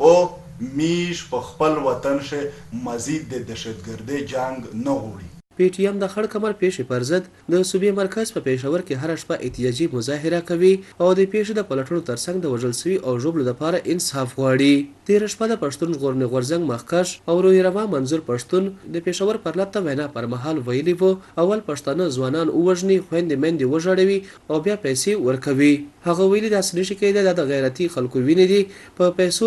او میش په خپل وطن شي مزید د دهشتګردۍ جنگ نه غوړي. پی ټی ایم د خړ کمر پیښې پر ضد د صوبې مرکز په پېښور کې هره شپه احتجاجي مظاهره کوي او د پیښې د پلټنو ترڅنګ د وژل سوي او ژوبلو لپاره انصاف غواړي. تېره شپه د پښتون ژغورنې غورځنګ مخکښ او رویروا منظور پښتون د پېښور پر لټه وینا پر مهال ویلي وو اول پښتانه ځوانان ووژني، خویندې میندې وژړوي او بیا پیسې ورکوي. هغه ویلي داسې نشي کېدی، دا د غیرتي خلکو وینې دي. په پیسو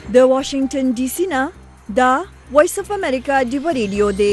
د واشنگټن ډي سي نه دا وایس اف امریکا ډیو ریډیو دی.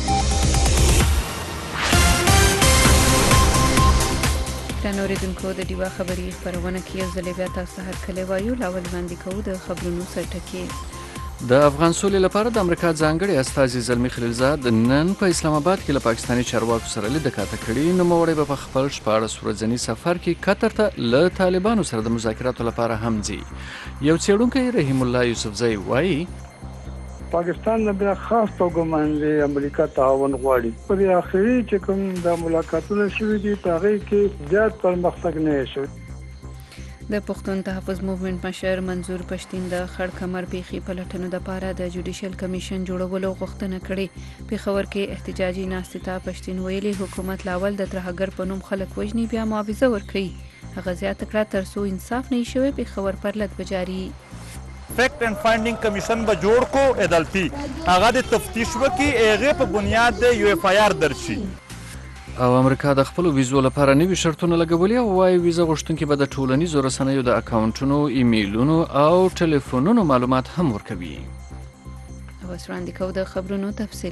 ګرانو اوریدونکو د ډیوا خبري خبرونه کې یو ځل بیا تاسو هر کله وایو لاول باندې کوو د خبرونو سرټکی. د افغان سولې لپاره د امریکا ځانګړي استازي زلمی خلیلزاد نن په اسلام آباد کې له پاکستاني چارواکو سره لیدنه کړې. نوموړی به په خپل شپاړس ورځني سفر کې قطر ته له طالبانو سره د مذاکراتو لپاره هم ځي. یو څېړونکی رحیم الله یوسفزی وایي پاکستان نه بیا خاص توګه باندې امریکا تعاون غواړي. په دې اخري چې کوم د ملاقاتونو شوي دي هغه کې زیات پرمختګ نه شوی. د پښتون تحفظ موومېنټ مشر منظور پښتین د خړ کمر پیښې په لټنو لپاره د جوډیشل کمیشن جوړولو غوښتنه کړې. پېښور کې احتجاجي ناستې ته پښتین ویلي حکومت لاول د ترهګر په نوم خلک وژني بیا معاوضه ورکړي. هغه زیاته کړه تر څو انصاف نه شوی پېښور پر لټ بجاري فیکٹ اینڈ فائنڈنگ کمیشن به جوړ کو عدالتي هغه د تفتیش وکي هغه په بنیاد د یو اف آی آر درشي. او امریکا د خپل ویزو لپاره نوي شرطونه لګولي او وايي ویزه غوښتونکي به د ټولنیزو رسنیو د اکاونټونو، ایمیلونو او ټلیفونونو معلومات هم ورکوي. او وړاندې کوو د خبرونو تفصیل.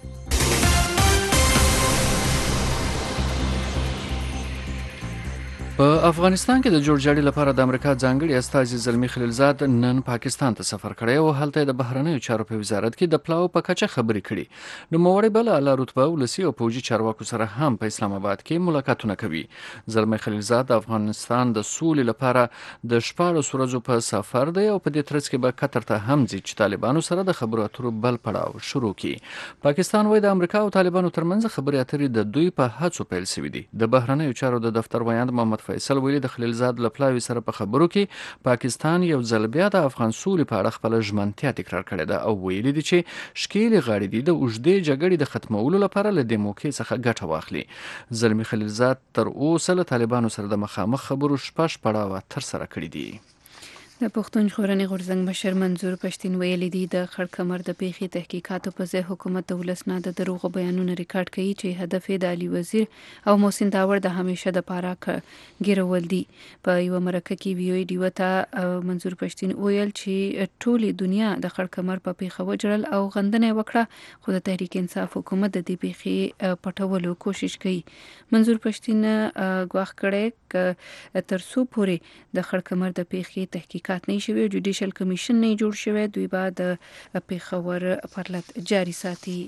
په افغانستان کې د جوړجاړي لپاره د امریکا ځانګړي استازي زلمی خلیلزاد نن پاکستان ته سفر کړی او هلته د بهرنیو چارو په وزارت کې د پلاو په کچه خبرې کړي. نوموړی بل اعلی رتبه ولسي او پوځي چارواکو سره هم په اسلام آباد کې ملاقاتونه کوي. زلمی خلیلزاد د افغانستان د سولې لپاره د شپاړس ورځو په سفر دی او په دې ترڅ کې به قطر ته هم ځي چې طالبانو سره د خبرو اترو بل پړاو شروع کړي. پاکستان وايي د امریکا او طالبانو ترمنځ خبرې اترې د دوی په هڅو پیل شوې دي. د بهرنیو چارو د دفتر ویاند محمد فیصل ویلي د خلیلزاد له پلاوي سره په خبرو کې پاکستان یو ځل بیا د افغان سولې په اړه خپله ژمنتیا تکرار کړې ده او ویلي دي چې شکیلې غاړې دي د اوږدې جګړې د ختمولو لپاره له دې موقع څخه ګټه واخلي. زلمی خلیلزاد تر اوسه له طالبانو سره د مخامخ خبرو شپږ پړاوه ترسره کړي دي. د پښتون ژغورنې غورځنګ مشر منظور پښتین ویلي دي د خړ کمر د پیښې تحقیقاتو په ځای حکومت د ولس نه د دروغو بیانونه ریکارډ کوي چې هدف یې د علي وزیر او محسن داور د همیشه د پاره ګیرول دي. په یو مرکه کې وی او ډي وته منظور پښتین ویل چې ټولې دنیا د خړ کمر په پیښه وجړل او غندنه وکړه خو د تحریک انصاف حکومت د دې پیښې پټولو کوشش کوي. منظور پښتین غواخ کړي تر څو پورې د خړ کمر د پیښې تحقیق نه شوی جوډیشل کمیشن نه جوړ شوی دوی بعد پیښور پرلط جاری ساتي.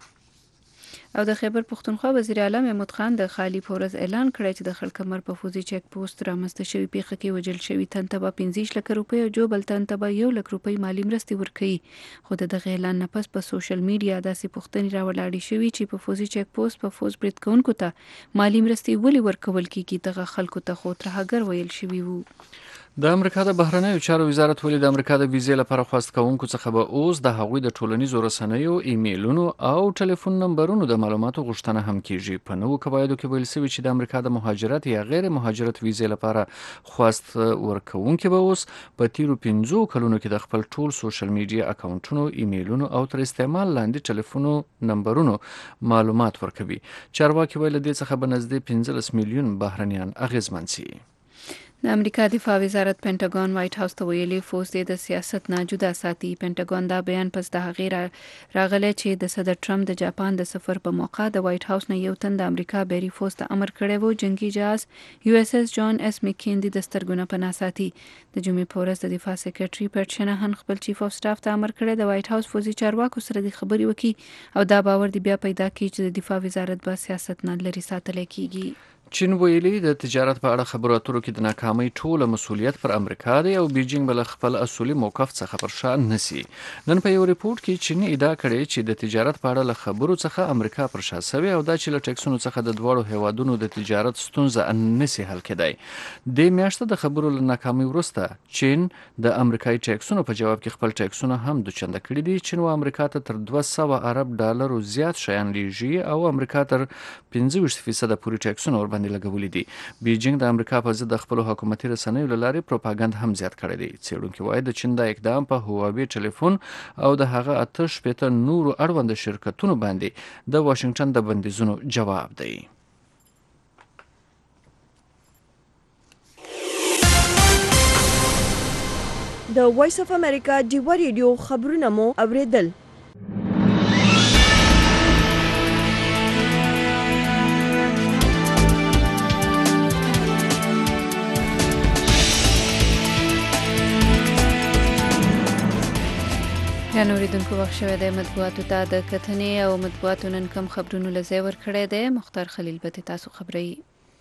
او د خیبر پښتونخوا وزیر اعلی محمود خان د خالی پورز اعلان کړی چې د خړ کمر په فوزي چیک پوسټ رامنځته شوی پیښه کې وجل شوی تن ته پنځه لک روپۍ او جو بل تن ته یو لک روپۍ مالی مرستې ورکړي. خو د دغه اعلان نه پس په سوشل میډیا داسې پوښتنې راولاړې شوې چې په فوزي چیک پوسټ په فوز برید کوونکو ته مالی مرستې ولې ورکول کیږي دغه خلکو ته خو ترهګر ویل شوی وو. د امریکا د بهرنیو چارو وزارت ولې د امریکا د ویزې لپاره خواست کوونکو څخه به اوس د هغوی د ټولنیزو رسنیو، ایمیلونو او ټلیفون نمبرونو د معلوماتو غوښتنه هم کیږي. په نوو قواعدو کې ویل شوي چې د امریکا د مهاجرت یا غیر مهاجرت ویزې لپاره خواست ورکوونکي به اوس په تیرو پنځو کلونو کې د خپل ټول سوشل میډیا اکاونټونو، ایمیلونو او تر استعمال لاندې ټلیفونو نمبرونو معلومات ورکوي. چارواکي ویل دې څخه به نږدې پنځلس میلیون بهرنیان اغیزمن شي. د امریکا دفاع وزارت پینټاګون وایټ هاوس ته ویلي فوز دې د سیاست نه جدا ساتي. پینټاګون دا بیان پس د هغې راغلی چې د صدر ټرمپ د جاپان د سفر په موقع د وایټ هاوس نه یو تن د امریکا بری فوز ته امر کړی و جنگي جهاز یو اس اس جان اس مکین د سترګو نه پناه ساتي. د جمعې په ورځ د دفاع سکرټري پیټ شنهان خپل چیف اف سټاف ته امر کړی د وایټ هاوس فوزي چارواکو سره د خبرې وکړي او دا باور دی بیا پیدا کړي چې د دفاع وزارت به سیاست نه لري ساتل کیږي. چین ویلي د تجارت په اړه خبرو اترو کې د ناکامۍ ټوله مسؤلیت پر امریکا دی او بیجینګ بل خپل اصولي موقف څخه پر شا نسی. نن په یو ریپورت کې چین ادعا کړې چې د تجارت په اړه له خبرو څخه امریکا پر شا سوي او دا چې له ټیکسونو څخه د دوړو هیوادونو د تجارت ستونزه نسی حل کېدای. د میاشتې د خبرو له ناکامۍ وروسته چین د امریکایي ټیکسونو په جواب کې خپل ټیکسونه هم دوچنده کړي دي. چین او امریکا ته تر دوه سوه ارب ډالرو زیات شیان لیږي او امریکا تر پنځه ویشت فیصده پورې ټیکسونه ورباندې لګولي دي. بیجینګ د امریکا په ضد د خپل حکومتي رسنیو له لارې پروپاګاندا هم زیات کړی دی. څېړونکي وایي د چین د اقدام په هواوی ټلیفون او د هغه اته شپېته نورو اړوند شرکتونو باندې د واشنگټن د بندیزونو جواب دی. د وایس اف امریکا ډیوا ریډیو خبرونه مو اوریدل. یا نوریدونکو وخت شوی دی مطبوعاتو ته د کتنې او مطبوعاتو نن کم خبرونو له ځای ورکړی دی. مختار خلیل به تاسو خبروي.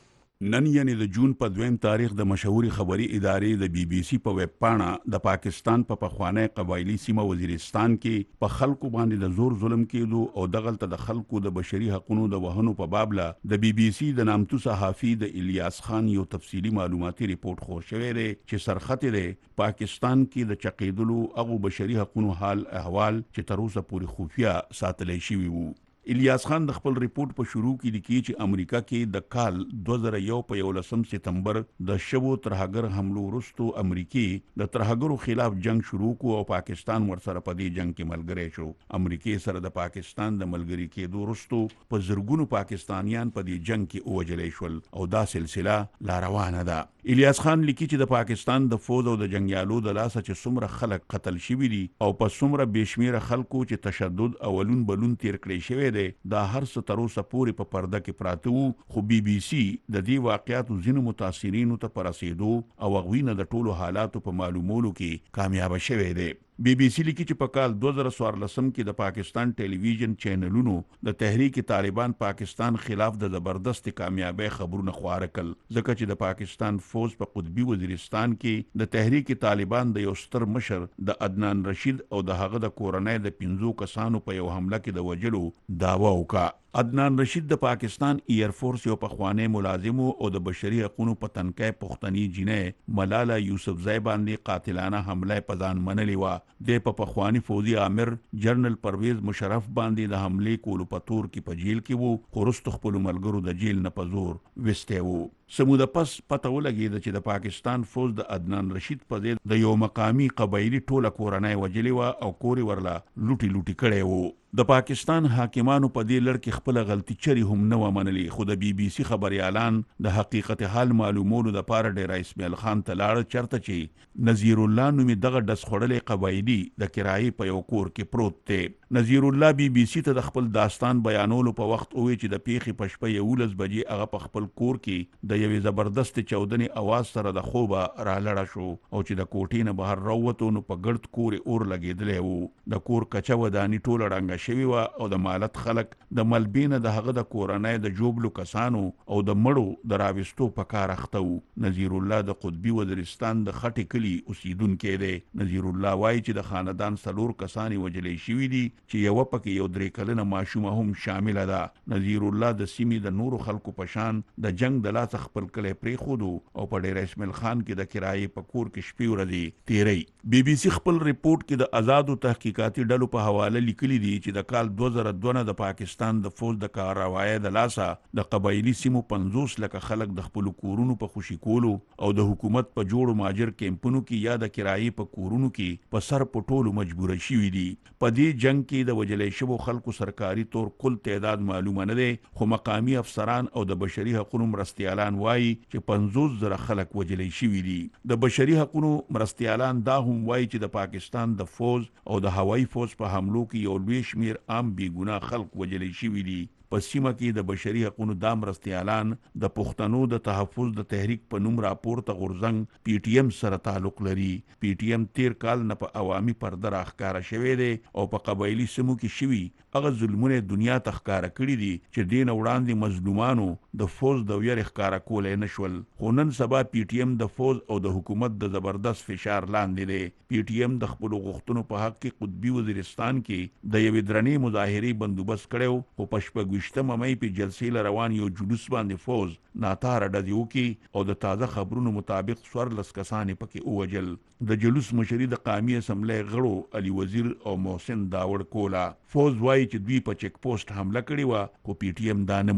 نن یعنی د جون په دویم تاریخ د مشهوري خبري ادارې د بي بي سي په ویب پاڼه د پاکستان په پخوانی قبایلی سیمه وزیرستان کې په خلکو باندې د زور ظلم کېدو او دغلته د خلکو د بشري حقوقو د وهنو په باب له د بي بي سي د نامتو صحافي د الیاس خان یو تفصیلی معلوماتي ریپورت خور شوی دی چې سرخط دی پاکستان کې د چقیدلو هغو بشري حقوقو حال احوال چې تر اوسه پورې خفیه ساتلی شوي وو. الیاس خان د خپل ریپورت په شروع کې لیکي چې امریکا کې د کال دوه زره یو په یولسم سپتمبر د شوو ترهګر حملو وروسته امریکای د ترهګرو خلاف جنگ شروع کو او پاکستان ورسره په دې جنگ کې ملګری شو. امریکای سره د پاکستان د ملګری کېدو وروسته په زرګونو پاکستانیان په دې جنگ کې ووجلې شول او دا سلسله لا روانه ده. الیاس خان لیکي چې د پاکستان د فوج او د جنگیالو د لاسه چې څومره خلک قتل شوي دي او په څومره بېشمیره خلکو چې تشدد اولون بلون تیر کړی شوی دی دا هر څه تر اوسه پورې په پرده کې پراته وو. خو بي بي سي د دې واقعاتو ځینو متاثرینو ته په رسېدو او هغوی نه د ټولو حالاتو په معلومولو کې کامیابه شوی دی. بی بی سی لیکي چې په کال دوه زره څوارلسم کې د پاکستان ټلویزیون چینلونو د تحریک طالبان پاکستان خلاف د زبردست کامیابی خبرونه خواره کړل ځکه چې د پاکستان فوج په قطبي وزیرستان کې د تحریک طالبان د یو ستر مشر د عدنان رشید او د هغه د کورنۍ د پنځو کسانو په یو حمله کې د وجلو داوا وکړه. عدنان رشید د پاکستان ایر فورس یو پخوانی ملازم او د بشري حقوقو په تنکۍ پښتني جنې ملاله یوسفزۍ باندې قاتلانه حمله په ځان منلې وه. د په پخوانی فوجي امر جنرال پرویز مشرف باندې د حملې کولو په تور کې په جیل کې وو خو وروسته خپلو ملګرو د جیل نه په زور ویستی وو. سموده پس پته ولګېده چې د پاکستان فوج د عدنان رشید په ضد د یو مقامی قبایلي ټوله کورنۍ وجلې وه او کور یې ورله لوټي لوټي کړی وو. د پاکستان حاکمانو په دې لړ کې خپله غلطي چرې هم نه وه منلې خو د بي بي سي خبریالان د حقیقت حال معلومولو دپاره ډېره اسماعیل خان ته لاړه چېرته چې نظیر الله نومې دغه ډز خوړلی قبایلي د کرایې په یو کور کې پروت دی. نظیر الله بي بي سي ته د خپل داستان بیانولو په وخت ووی چې د پیښې په شپه یولس بجې هغه په خپل کور کې د یوې زبردست چاودنې اواز سره د خوبه رالړه شو او چې د کوټې نه بهر راووتو نو په ګرد کور یې اور لګېدلی و. د کور کچه وداني ټوله ړنګه شوي وه او د مالت خلک د ملبې نه د هغه د کورنۍ د جوبلو کسانو او د مړو د راویستو په کار اخته و. نظیر الله د قطبي وزیرستان د خټې کلي اوسیدونکی دی. نظیر الله وایي چې د خاندان څلور کسان یې وجلی شوي دي چې یوه پکې یو درې کلنه ماشومه هم شامله ده. نظیر الله د سیمې د نورو خلکو په شان د جنگ د لاسه خپل کلی پرېښودو او په ډېر اسماعیل خان کې د کرایې په کور کې شپې ورځې تیری. بي بي سي خپل ریپورت کې د آزادو تحقیقاتي ډلو په حواله لیکلي دي چې د کال دوه زره دوه نه د پاکستان د فوج د کارروایۍ د لاسه د قبایلي سیمو پنځوس لکه خلک د خپلو کورونو په خوشي کولو او د حکومت په جوړو ماجر کیمپونو کې یا د کرایې په کورونو کې په سر په ټولو مجبوره شوي دي. په دې جنگ کې د وجلی شوو خلکو سرکاري طور کل تعداد معلومه نه دی خو مقامي افسران او د بشري حقوقو مرستیالان وایي چې پنځوس زره خلک وجلی شوي دي. د بشري حقوقو مرستیالان دا هم وایي چې د پاکستان د فوج او د هوایي فوج په حملو کې یو لوی شمیر عام بېګناه خلک وجلی شوي دي. په سیمه کې د بشري حقوقو دا مرستیالان د پښتنو د تحفظ د تحریک په نوم راپورته غورځنګ پی ټي ایم سره تعلق لري. پی ټي ایم تیر کال نه په عوامي پرده راښکاره شوی دی او په قبایلي سیمو کې شوي هغه ظلمونه دنیا ته ښکاره کړي دي چې دې نه وړاندې مظلومانو د فوج د ویرې ښکاره کولی نه شول. خو نن سبا پی ټي ایم د فوج او د حکومت د زبردست فشار لاندې دی. پی ټي ایم د خپلو غوښتنو په حق کې قطبي وزیرستان کې د یوې درنې مظاهرې بندوبست کړی خو په شپږ ویشتمه مۍ په جلسې له روان یو جلوس باندې فوج ناتاره ډزې وکړي او د تازه خبرونو مطابق څوارلس کسان یې پکې ووجل. د جلوس مشري د قامي اسمبلی غړو علي وزیر او محسن داوړ کوله. فوج وایي چې دوی په چیک پوسټ حمله کړې وه خو پی ټي ایم دا نه مني.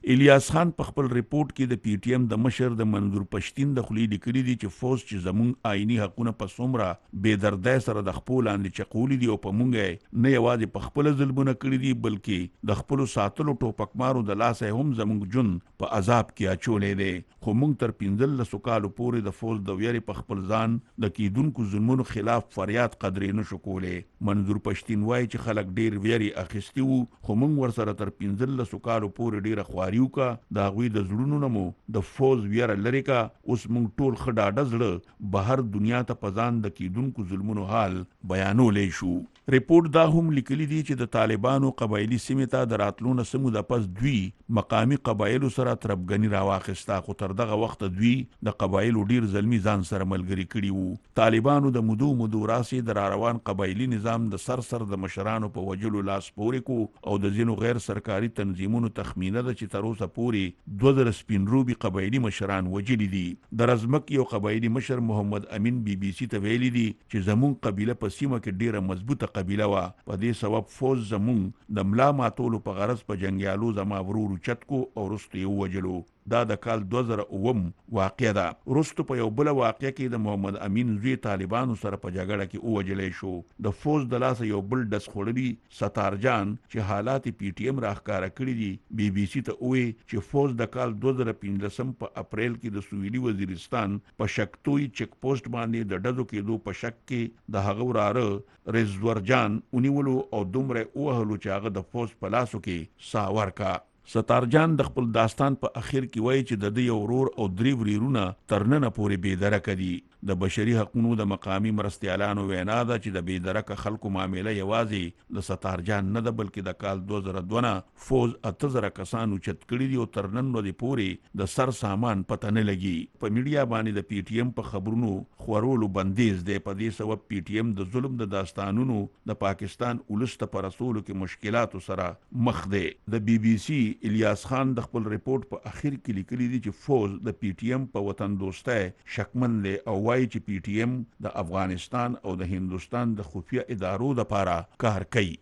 الیاس خان په خپل ریپورت کې د پی ټی ایم د مشر د منظور پښتین د خلی لیکلي دي چې فوز چې زمونږ آئینی حقونه په څومره بې دردۍ سره د خپل لاندې چقولي دي او په مونږ نه یوازې په خپل ظلمونه کړی دي بلکې د خپل ساتلو ټوپکمارو د لاسه هم زمونږ جون په عذاب کې اچولې دي. خو مونږ تر پنځلسو کالو پورې د فوز د ویری په خپل ځان د کیدونکو ظلمونو خلاف فریاد قدرې نشو کولې. منظور پښتین وایي چې خلک ډیر ویری اخیستی وو خو مونږ ورسره تر پنځلسو کالو پورې ډیره خواریو کا د هغوی د زړونو نه مو د فوز ویره لري کا. اوس مونږ ټول ښه ډاډه زړه بهر دنیا ته په ځان د کیدونکو ظلمونو حال بیانولی شو. ریپورت دا هم لیکلی دی چې د طالبانو قبایلی سیمې ته د راتلو نه څه موده پس دوی مقامی قبایلو سره تربګني راواخیسته خو تر دغه وخته دوی د قبایلو ډیر ظلمي ځان سره ملګري کړي وو. طالبانو د مودو مودو راسي د راروان قبایلی نظام د سر سر د مشرانو په وجلو لاس پورې کو او د ځینو غیر سرکاري تنظیمونو تخمینه ده چې تر اوسه پورې دوه زره سپین روبي قبایلی مشران وجلي دي. د رزمک یو قبایلی مشر محمد امین بی بی سی ته ویلي دي چې زمون قبیله په سیمه کې ډیره مضبوطه قبیله وا په دې سبب فوز زمون د ملا ماتولو په غرض په جنگیالو زما ورور چت کو او رستو یو وجلو. دا د کال دوه زره اووم واقع ده. رستو په یو بل واقع کې د محمد امین زوی طالبانو سره په جګړه کې اوجلی شو. د فوز د لاسه یو بل ډس خوړلی ستارجان چې حالات پی ټی ایم راښکاره کړي دي بی بی سی ته ووی چې فوز د کال دوه زره پنځلسم په اپریل کې د سویلي وزیرستان په شکتوی چک پوسټ باندې د ډزو کېدو په شک کې د هغه وراره رزورجان ونیولو او دومره وهلو چې هغه د فوز په لاسو کې سا ورکا. ستارجان د خپل داستان په اخر کې وایي چې د دې یو ورور او درې وریرونه تر ننه پورې بې درکه دي. د بشري حقونو د مقامی مرستیالانو وینا ده چې د بې درکه خلکو معامله یوازې د ستارجان نه ده بلکې د کال دوه زره دوه نه فوز اته زره کسان اوچت کړي دي او تر نن ورځې پورې د سر سامان پته نه لګي. په میډیا باندې د پی ټی ایم په خبرونو خورولو بندیز دی. په دې سبب پی ټی ایم د ظلم د داستانونو د پاکستان ولس ته په رسولو کې مشکلاتو سره مخ دی. د بی بی سی الیاس خان د خپل ریپورت په اخر کې لیکلي دي چې فوز د پی ټی ایم په وطن دوستۍ شکمن دی او وایي چې پی ټی ایم د افغانستان او د هندوستان د خفیه ادارو لپاره کار کوي.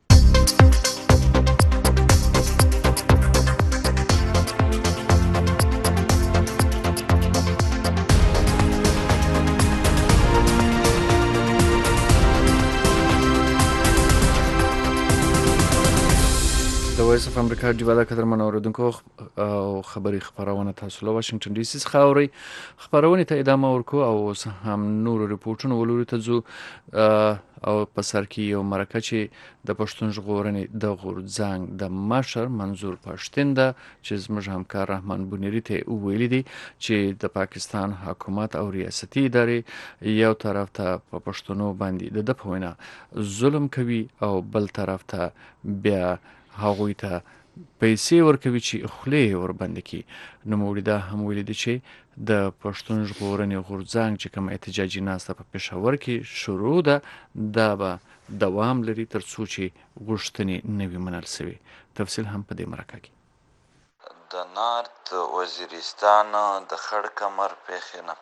د وایس اف امریکا ډیوا د قدرمن اوریدونکو او خبري خبرونه تاسو له واشنگټن ډي سي څخه اوري. خبرونه ته ادامه ورکو او هم نور ریپورتونه ولوري ته ځو او په سر کې یو مرکه چې د پښتون ژغورنې د غورځنګ د مشر منظور پښتین ده چې زموږ همکار رحمان بونیری ته ویلي دي چې د پاکستان حکومت او ریاستي ادارې یو طرف ته په پښتونو باندې د دپوینه ظلم کوي او بل طرف ته بیا هغوی ته پیسې ورکوي چې خولې ورباندې کړي. نوموړي دا هم ویلي دي چې د پښتون ژغورنې غورځنګ چې کوم احتجاجي ناسته په پېښور کې شروع ده دا به دوام لري تر څو چې غوښتنې نه وي منل سوي. تفصیل هم په دې مرکه کې. د نارت وزیرستان د خړ کمر پیښې نه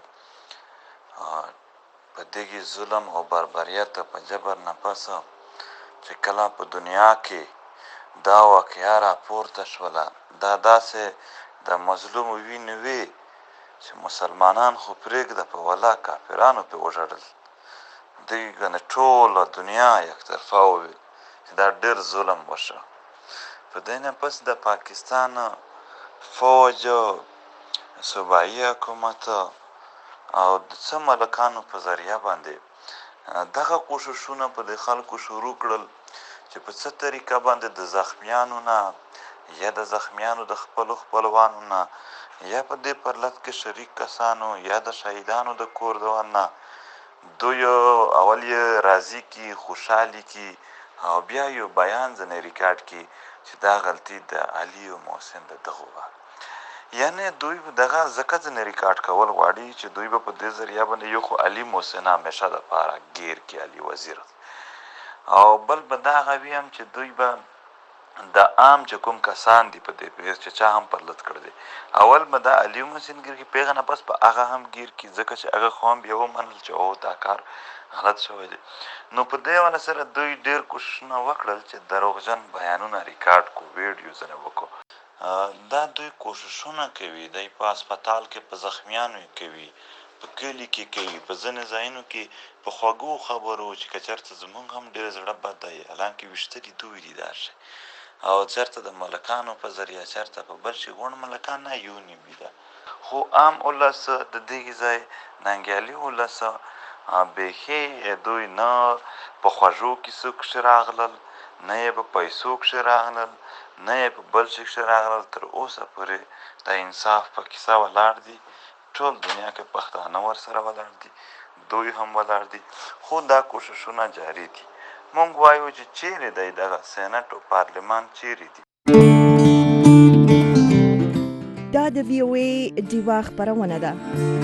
پس په دغه ظلم او بربریت په جبر نه پس چې کله په دنیا کې دا واقعیا راپورته شوله دا داسې د مظلوم وینې وي چې مسلمانان خو پرېږده په ولا کافرانو پې وژړل. دوی ګنې ټوله دنیا یک طرفه وویل چې دا ډېر ظلم وشه. په دې نه پس د پاکستان فوج صوبایي حکومت او د څه ملکانو په ذریعه باندې دغه کوششونه په دې خلکو شروع کړل چې په څه طریقه باندې د زخمیانو نه یا د زخمیانو د خپلو خپلوانو نه یا په دې پرلت کې شریک کسانو یا د شهیدانو د کور دوان نه دوی اول یې راضي کی خوشحالي کی او بیا یو بیان ځنې ریکارډ کی چې دا غلطي د علي او محسن د دغو وه. یعنی دوی دغه ځکه ځنې ریکارډ کول غواړي چې دوی به په دې ذریعه باندې یو خو علي محسن همیشه دپاره ګیر کي علي وزیر او بل به دا غوي هم چې دوی به د عام چې کوم کسان دي په دې پیښ چې چا هم پرلط کړی دی اول به دا علي محسن ګیر کي پیغه نه پس په هغه هم ګیر کي ځکه چې هغه خو هم بیا ومنل چې او دا کار غلط شوی دی. نو په دې حواله سره دوی ډېر کوششونه وکړل چې دروغجن بیانونه ریکارډ کو ویډیو ځنې وکړو دا دوی کوششونه کوي دی په هسپتال کې په زخمیانو کوي په کلي کې کوي په ځینې ځایونو کې په خوږو خبرو چې که چېرته زمونږ هم ډېر زړه بد دی حالانکې ویشتلي دوی دي دا شی او چېرته د ملکانو په ذریعه چېرته په بل شي غوڼ ملکان نه یو نیمي ده خو عام ولس د دغې ځای ننګیالي ولس بیخي دوی نه په خوږو کیسو کښې راغلل نه یې په پیسو کښې راغلل نه یې په بل شي کښې راغلل تر اوسه پورې د انصاف په کیسه ولاړ دي ټول دنیا کې پښتانه ورسره ولاړ دي دوی هم ولاړ دي خو دا کوششونه جاري دي مونږ وایو چې چیرې دی دغه سینټ او پارلمان چیرې دي دا د وی او ای ډیوا خپرونه ده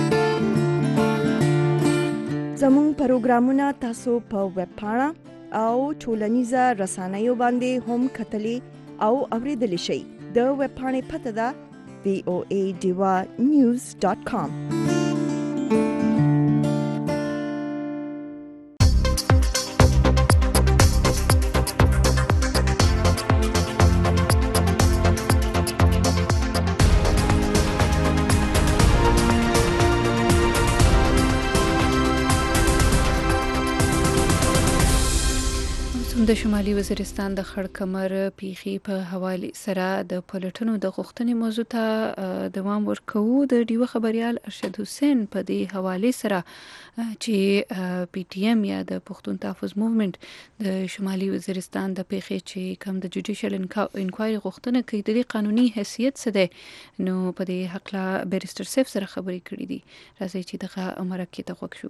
زموږ پروګرامونه تاسو په ویب پاڼه او ټولنیزه رسنیو باندې هم کتلی او اوریدلی شئ د ویب پاڼې پته ده وی او ای ډیوا نیوز ډاټ کام د شمالي وزیرستان د خړ کمر پیښې په حواله سره د پولیټونو د غوښتنې موضوع ته دوام ورکوو د ډیوه خبريال ارشد حسین په دې حواله سره چې پی ټی ایم یا د پښتون تحفظ موومېنټ د شمالي وزیرستان د پیښې چې کوم د جوډیشل انکوایري غوښتنه کوي د دې قانوني حیثیت څه ده نو په دې حق لا بیرستر سیف سره خبرې کړې دي راځي چې دغه امرکه ته وښو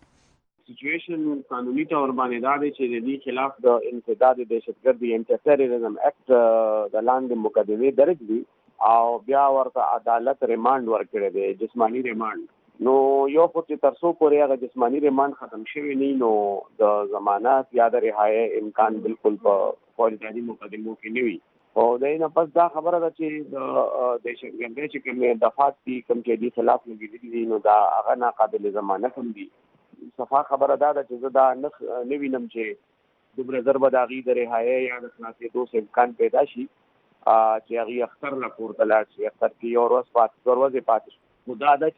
سچویشن قانوني تور باندې دا دی چې د دې خلاف د انسداد دهشتګردي انټي ټیرریزم اکټ د لاندې مقدمه درج دي او بیا ورته عدالت ریماند ورکړي دی جسمانی ریماند نو یو خو چې ترسو پورې هغه جسمانی ریماند ختم شوی نه نو د ضمانت یا د رهایی امکان بالکل په فوجداري مقدمو کې نه وي او دینه پس دا خبره ده چې د دهشتګردي چې کوم دفعات دي کوم چې د خلاف لګیدي دي نو دا هغه ناقابل ضمانت هم دي صفا خبره دا ده چې زه دا نه وینم چې دومره ضربه د هغې د رهایي یا د خلاصېدو څه امکان پیدا شي چې هغې اختر نه پورته لاړ شي اختر کې یو ورځ پاتې دوه ورځې پاتې شي خو دا ده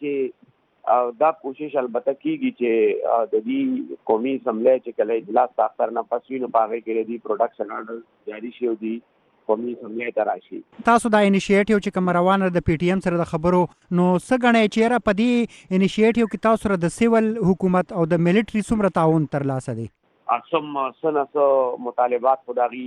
چې دا کوشش البته کېږي چې د دې قومي اسمبلی چې کله اجلاس د اختر نه پس وي نو په هغې کې د دې پروډکشن آرډر جاري شي او دې قومي اسمبلی ته راشي تاسو دا انیشیټیو چې کوم روانه د پی ټی ایم سره د خبرو نو څه غنئ چې را پدې انیشیټیو کې تاسو سره د سیول حکومت او د ملټری څومره تعاون ترلاسه دي اسم سنه مطالبات خدایي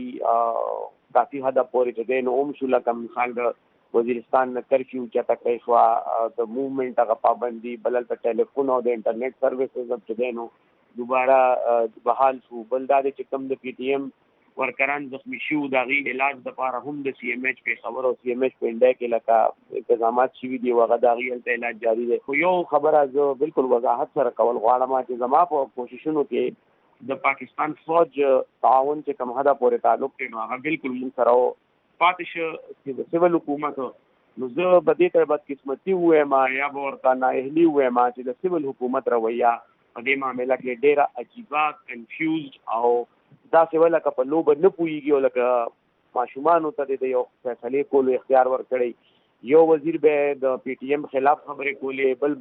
کافي حد پورې چې دین اوم شو لکه مثال د وزیرستان کرفیو چې تکړه شو د موومېنټ هغه پابندي بلل په ټلیفون او د انټرنیټ سرویسز چې دینو دوباره بحال شو بل دا چې کوم د پی ټی ایم ورکران زخمی شو د هغې علاج دپاره هم د سی ایم ایچ پېښور او سی ایم ایچ په انډیا کې لکه انتظامات شوي دي او هغه د هغې هلته علاج جاري دی خو یو خبره زه بالکل وضاحت سره کول غواړم چې زما په کوششونو کې د پاکستان فوج تعاون چې کوم حده پورې تعلق دی نو هغه بالکل موږ سره پاتې شه چې د سیول حکومت نو زه به دې ته بدقسمتي ووایم یا به ورته نااهلي ووایم چې د سیول حکومت رویه په دې معامله کې ډېره عجیبه کنفیوزډ او داسې وایي لکه په لوبه نه پوهېږي او لکه ماشومانو ته د یو فیصلې کولو اختیار ورکړی یو وزیر به د پی ټی ایم خلاف خبرې کولې بل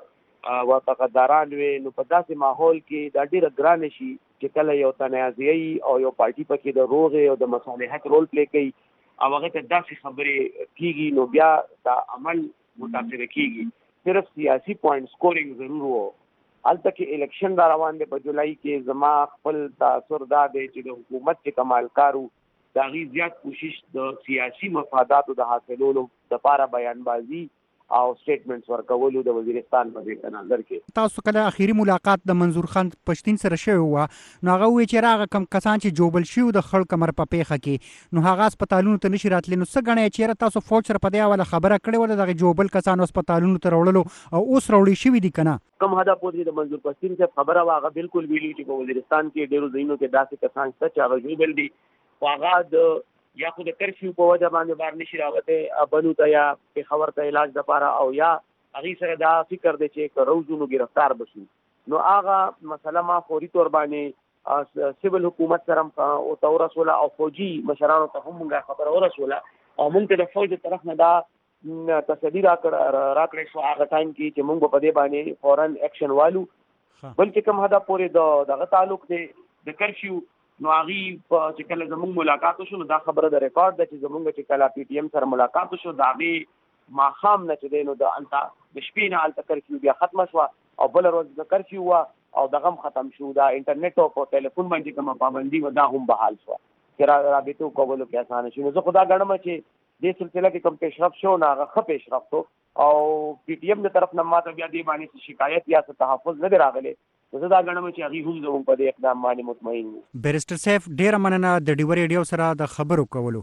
به ورته غداران وي نو په داسې ماحول کې دا ډېره ګرانه شي چې کله یو تنازعي او یو پارټي پکې د روغې او د مصالحت رول پلی کوي او هغې ته داسې خبرې کېږي نو بیا دا عمل متاثره کېږي صرف سیاسي پوینټ سکورینګ ضرور و هلته کې الیکشن را روان دی په جولای کې زما خپل تاثر دا دی چې د حکومت چې کمالکارو د هغې زیات کوشش د سیاسي مفاداتو د حاصلولو دپاره بیانبازي او سټیټمنټس ورکولو د وزیرستان په دې تناظر کې تاسو کله اخیری ملاقات د منظور خان پښتین سره شوی و نو هغه وی چې راغه کم کسان چې جوبل شو د خړ کمر په پیخه کې نو هغه هسپتالونو ته نشي راتلی نو څه غنئ چې تاسو فوج سره په دې حواله خبره کړې وله د جوبل کسان هسپتالونو ته وړلو او اوس وړي شوی دي کنه کم حدا پورې د منظور پښتین څخه خبره واغه بالکل ویلي چې په وزیرستان کې ډیرو ځایونو کې داسې کسان شته چې هغه جوبل دي هغه د یا خو د کرفیو په وجه باندې بار نشي راوته بنو ته یا پېښور ته علاج دپاره او یا هغې سره دا فکر دی چې که روزو نو ګرفتار بشو نو هغه مسله ما فوري طور باندې سیول حکومت سره ورته ورسوله او فوجي مشرانو ته هم موږ خبره ورسوله او موږ ته د فوج طرف نه دا تصدیق راکړې شو هغه ټایم کې چې موږ په دې باندې فورن اکشن والو بلکې کوم هدا پورې د دغه تعلق دی د کرفیو نو هغه په چې کله زموږ ملاقات شو نو دا خبره د ریکارډ ده چې زموږ چې کله پی ټی ایم سره ملاقات شو دا غي ما خام نه چې دینو د التا د شپې نه التا کرفیو بیا ختم شو او بل ورځ د کرفیو وا او دغه ختم شو دا انټرنیټ او ټلیفون باندې کوم پابندي و دا هم بحال شو چې را رابطو کولو کې اسانه شي نو زه خدا غنم چې د سلسله کې کوم پیشرفت شو نه هغه ښه پیشرفت او پی ټی ایم د طرف نه ماته بیا دې باندې شکایت یا تحفظ نه راغلی زه دا غنم چې هغه هم زموږ په دې اقدام باندې مطمئن یم بیرسټر سیف ډیر مننه د ډیو ریډیو سره د خبرو کولو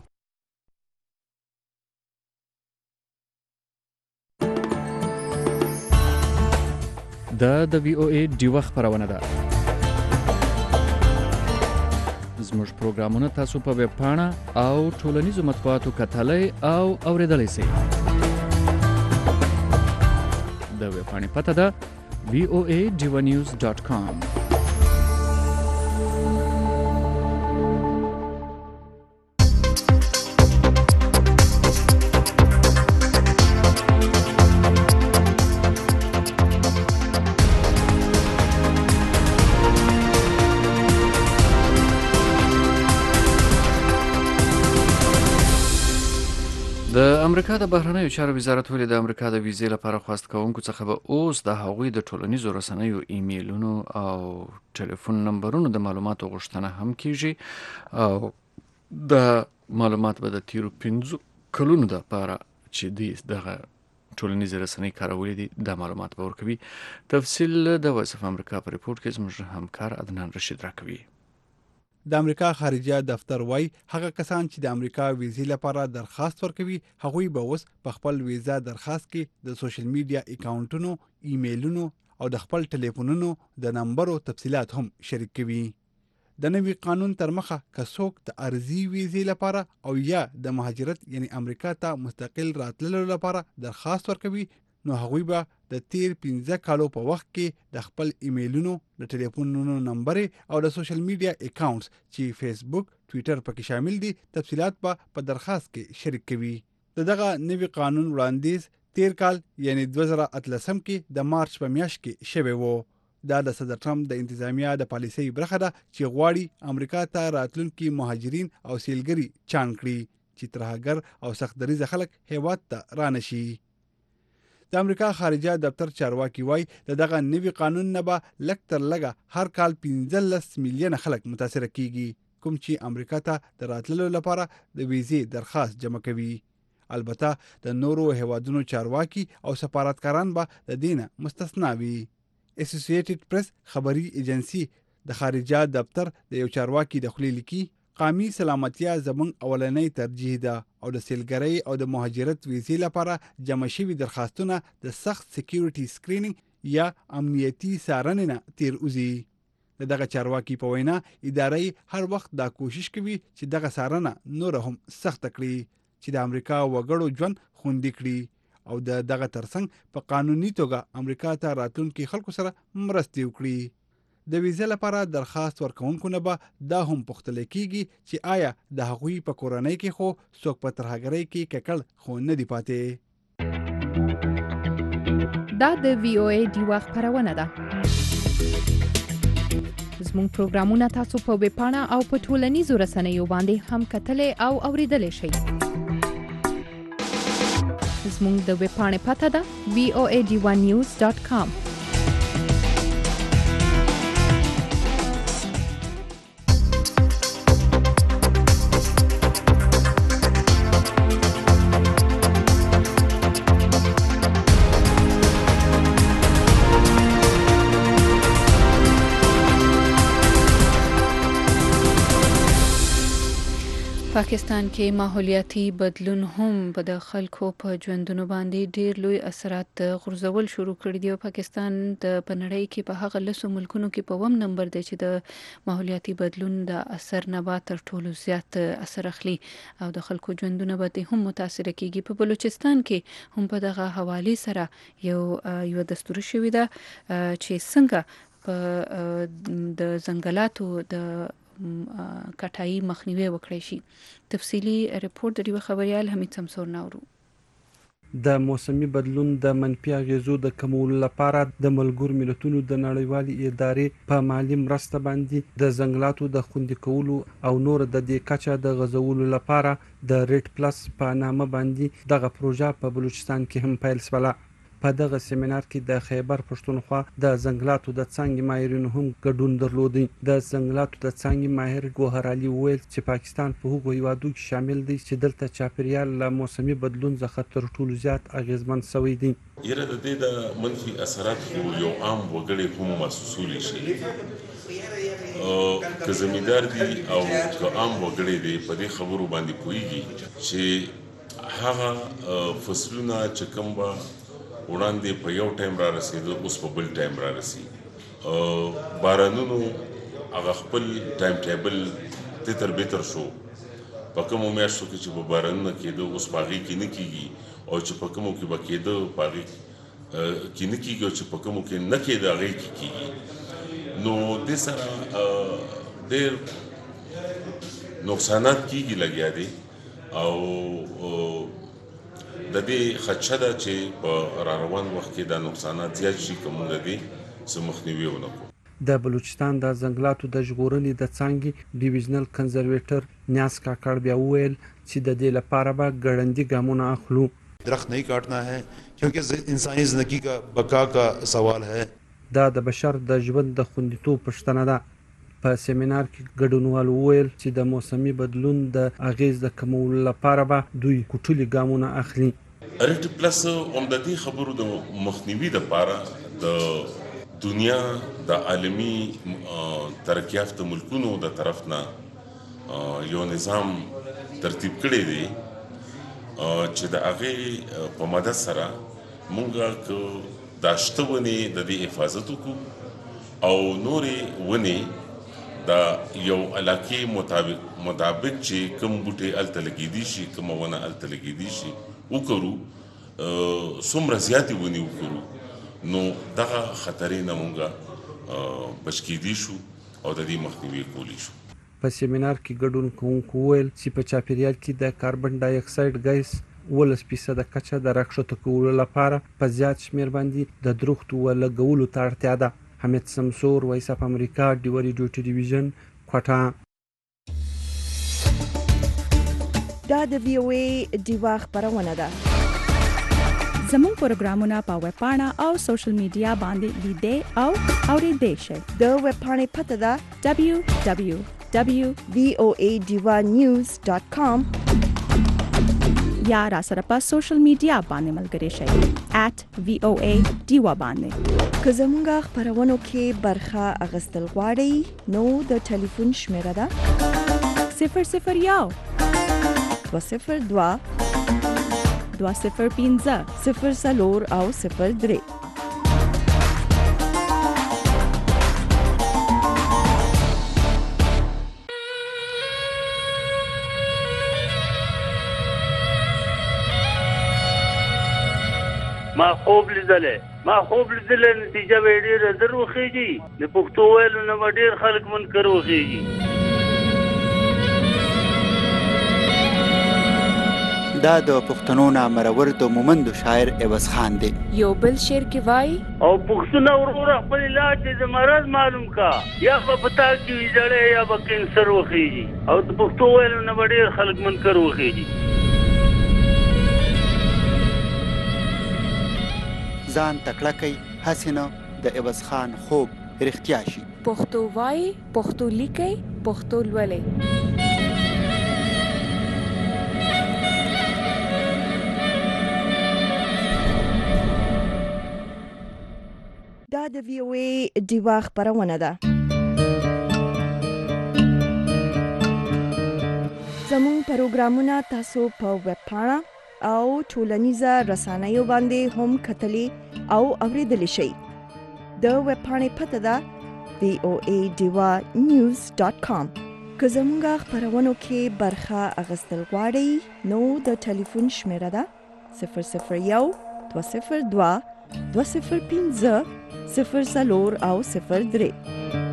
دا د وی او ای ډیو خبرونه ده زموږ پروګرامونه تاسو په ویب پاڼه او ټولنیزو مطبوعاتو کتلای او اوریدلای شئ د ویب پاڼې پته ده v o a diva news dot com د امریکا د بهرنیو چارو وزارت ولې د امریکا د ویزې لپاره خواست کوونکو څخه به اوس د هغوی د ټولنیزو رسنیو ایمیلونو او ټلیفون نمبرونو د معلوماتو غوښتنه هم کیږي او د معلومات به د تیرو پنځو کلونو لپاره چې د دغه ټولنیزو رسنۍ کارولې دي د معلومات به ورکوي. تفصیل د وایس اف امریکا په ریپورت کې زموږ همکار عدنان رشید راکوي. د امریکا خارجه دفتر وای هغه کسان چې د امریکا ویزې لپاره درخواست ورکوي هغوی به اوس په خپل ویزا درخواست کې د سوشل میډیا اکاونټونو، ایمیلونو او د خپل ټلیفونونو د نمبرو تفصيلات هم شریک کوي. د نوي قانون تر مخه که څوک د ارزي ویزې لپاره او یا د مهاجرت یعنی امریکا ته مستقل راتللو لپاره درخواست ورکوي نو هغوی به د تیر پنځه کالو په وخت کې د خپل ایمیلونو، د ټلیفونونو نمبر او د سوشل میډیا اکاونټس چې فیسبوک، ټوئیټر پکې شامل دي تفصيلات به په درخواست کې شریک کوي. دغه نوي قانون وړاندیز تیر کال یعنی دوه زره اتلسم کې د مارچ په میاشت کې شوی وو. دا د صدر ټرمپ د انتظامیه د پالیسۍ برخه ده چې غواړي امریکا ته راتلونکي مهاجرین او سیلګري چان کړي چې ترهګر او سخت دریځه خلک هیواد ته رانشي. د امریکا خارجه دفتر چارواکي وای دغه نوي قانون نه به لږ تر لږه هر کال پنځلس میلیونه خلک متاثر کیږي کوم چې امریکا ته د راتللو لپاره د ویزې درخواست جمع کوي. البته د نورو هیوادونو چارواکي او سفارتکاران به د دینه مستثنا وي. اسوسییټډ پریس خبري ایجنسی د خارجه دفتر د یو چارواکي د خلی لیکي قومي سلامتیا زموږ اولنۍ ترجیح ده او د سیلګرۍ او د مهاجرت ویزې لپاره جمع شوي درخواستونه د سخت سکیورټي سکرینینګ یا امنیتي څارنې نه تیر وځي. د دغه چارواکي په وینا ادارې هر وخت دا کوشش کوي چې دغه څارنه نور هم سخت کړي چې د امریکا وګړو ژوند خوندي کړي او د دغه ترڅنګ په قانوني توګه امریکا ته راتلونکي خلکو سره مرستې وکړي. د ویزې لپاره درخواست ورکوونکو نه به دا هم پوښتل کیږي چې آیا د هغوی په کورنۍ کې خو څوک په ترهګرۍ کې ککړ خو نه دی پاتې. دا د وی او ای ډیوا خبرونه ده. زموږ پروګرامونه تاسو په ویب پاڼه او په ټولنیزو رسنیو باندې هم کتلای او اوریدلای شئ. زموږ د ویب پاڼې پته ده v o a diva news dot com. پاکستان کې ماحولیاتي بدلون هم په د خلکو په ژوندونو باندې ډیر لوی اثرات غورځول شروع کړي دي. پاکستان د پنړۍ کې په هغه لسو ملکونو کې په وم نمبر دی چې د ماحولیاتي بدلون د اثر نه به تر ټولو زیات اثر اخلي او د خلکو ژوندونه به هم متاثر کیږي. په بلوچستان کې هم په دغه حواله سره یو یو دستور شوی ده چې څنګه په د ځنګلاتو د کټایي مخنیوي وکړي شي. تفصیلی ریپورت د یو خبريال حمید سمسور ناورو. د موسمي بدلون د منفي اغیزو د کمولو لپاره د ملګرو ملتونو د نړیوالې ادارې په مالی مرسته باندې د ځنګلاتو د خوندي کولو او نور د دې کچه د غځولو لپاره د ریډ پلس په نامه باندې دغه پروژه په بلوچستان کې هم پیل شوه. په دغه سیمینار کې د خیبر پښتونخوا د ځنګلاتو د څانګې ماهرینو هم ګډون درلود. د ځنګلاتو د څانګې ماهر ګوهر علي وویل چې پاکستان په هغو هیوادو کې شامل دی چې دلته چاپیریال له موسمي بدلون څخه تر ټولو زیات اغیزمن شوی دی. یره د دې د منفي اثرات خو یو عام وګړي هم محسوسولی شي. که زمیندار دي او که عام وګړي دي په دې خبرو باندې پوهیږي چې هغه فصلونه چې کوم به وړاندې په یو ټایم را رسیدو اوس په بل ټایم را رسي. بارانونو هغه خپل ټایم ټیبل تتر بهتر شو. په کومو میاشتو کې چې په بارانونه کېدو اوس په هغې کې نه کېږي او چې په کومو کې به کېده په هغې کې نه کېږي او چې په کومو کې نه کېده هغې کې کېږي. نو دې سره ډېر نقصانات کېږي لګیا دي او د دې خدشه ده چې په را روان وخت کې دا نقصانات زیات شي که موږ د دې څه مخنیوي ونه کړو. د بلوچستان د ځنګلاتو د ژغورنې د څانګې ډیویژنل کنزرویټر نیاز کاکړ بیا وویل چې د دې لپاره به ګړندي ګامونه اخلو. درخت नहीं काटना है क्योंकि इंसानी जिंदगी का बका का सवाल है. دا د بشر د ژوند د خوندیتوب پوښتنه ده. په سیمینار کې ګډونوالو وویل چې د موسمي بدلون د اغیز د کمولو لپاره به دوی کوټلي ګامونه اخلي. ریډ پلس عمدتي خبرو د مخنیوي لپاره د دنیا د عالمي ترقی یافته ملکونو د طرف نه یو نظام ترتیب کړی دی چې د هغې په مدد سره مونږ که دا شته ونې د دې حفاظت وکړو او نورې ونې د یو علاقې مطابق مطابق چې کوم بوټي هلته لګېدي شي کومه ونه هلته لګېدي شي وکړو څومره زیاتې ونې وکړو نو دغه خطرې نه مونږ بچ کېدی شو او د دې مخنیوي کولی شو. په سیمینار کې ګډون کوونکو وویل چې په چاپیریال کې د کاربن ډای اکساید ګیس ولس فیصده کچه د راښکته کولو لپاره په زیات شمېر باندې د درختو ولګولو ته اړتیا ده. حمید سمسور، وایس اف امریکا، ډیو ریډیو ټلویزیون، کوټه. دا د وی او ای ډیوا خبرونه ده. زموږ پروګرامونه په ویب پاڼه او سوشل میډیا باندې لیدئ او اورېدئ شئ. د ویب پاڼې پته ده دبلیو دبلیو دبلیو ډاٹ وی او ای ډیوا نیوز ډاٹ کام یا را سره په سوشل میډیا باندې ملګری شئ ایٹ وی او ای ډیوا باندې. که زموږ خبرونو کې برخه اخیستل غواړئ نو د ټلیفون شمیره ده صفر صفر یو دوه صفر دوه دوه صفر پنځه صفر څلور او صفر درې. ما خوب لیدلې ما خوب لیدلې نتیجه به ډېره زر وخېږي د پښتو ویلو نه به ډېر خلک منکر وخېږي. دا د پښتنو نامرور د مومندو شاعر عوض خان دی. یو بل شعر کې وایي او پښتون وروره خپل علاج د مرض معلوم کا یا په پتا کې ویځړې یا به کینسر وخېږي او د پښتو ویلو نه به ډېر خلک منکر وخېږي. ځان تکړه کوي هسې نه د عوض خان خوب رښتیا شي. پښتو وایي پښتو لیکئ پښتو لولئ. دا د وی او ای ډیوا خبرونه ده. زموږ پروګرامونه تاسو په ویب پاڼه او ټولنیزه رسنیو باندې هم کتلی او اوریدلی شئ. د ویب پاڼې پته ده وی او ای ډیوا نیوز ډاٹ کام. که زموږ خبرونو کې برخه اخیستل غواړئ نو د ټلیفون شمیره ده صفر صفر یو دوه صفر دوه دوه صفر پنځه صفر څلور او صفر درې.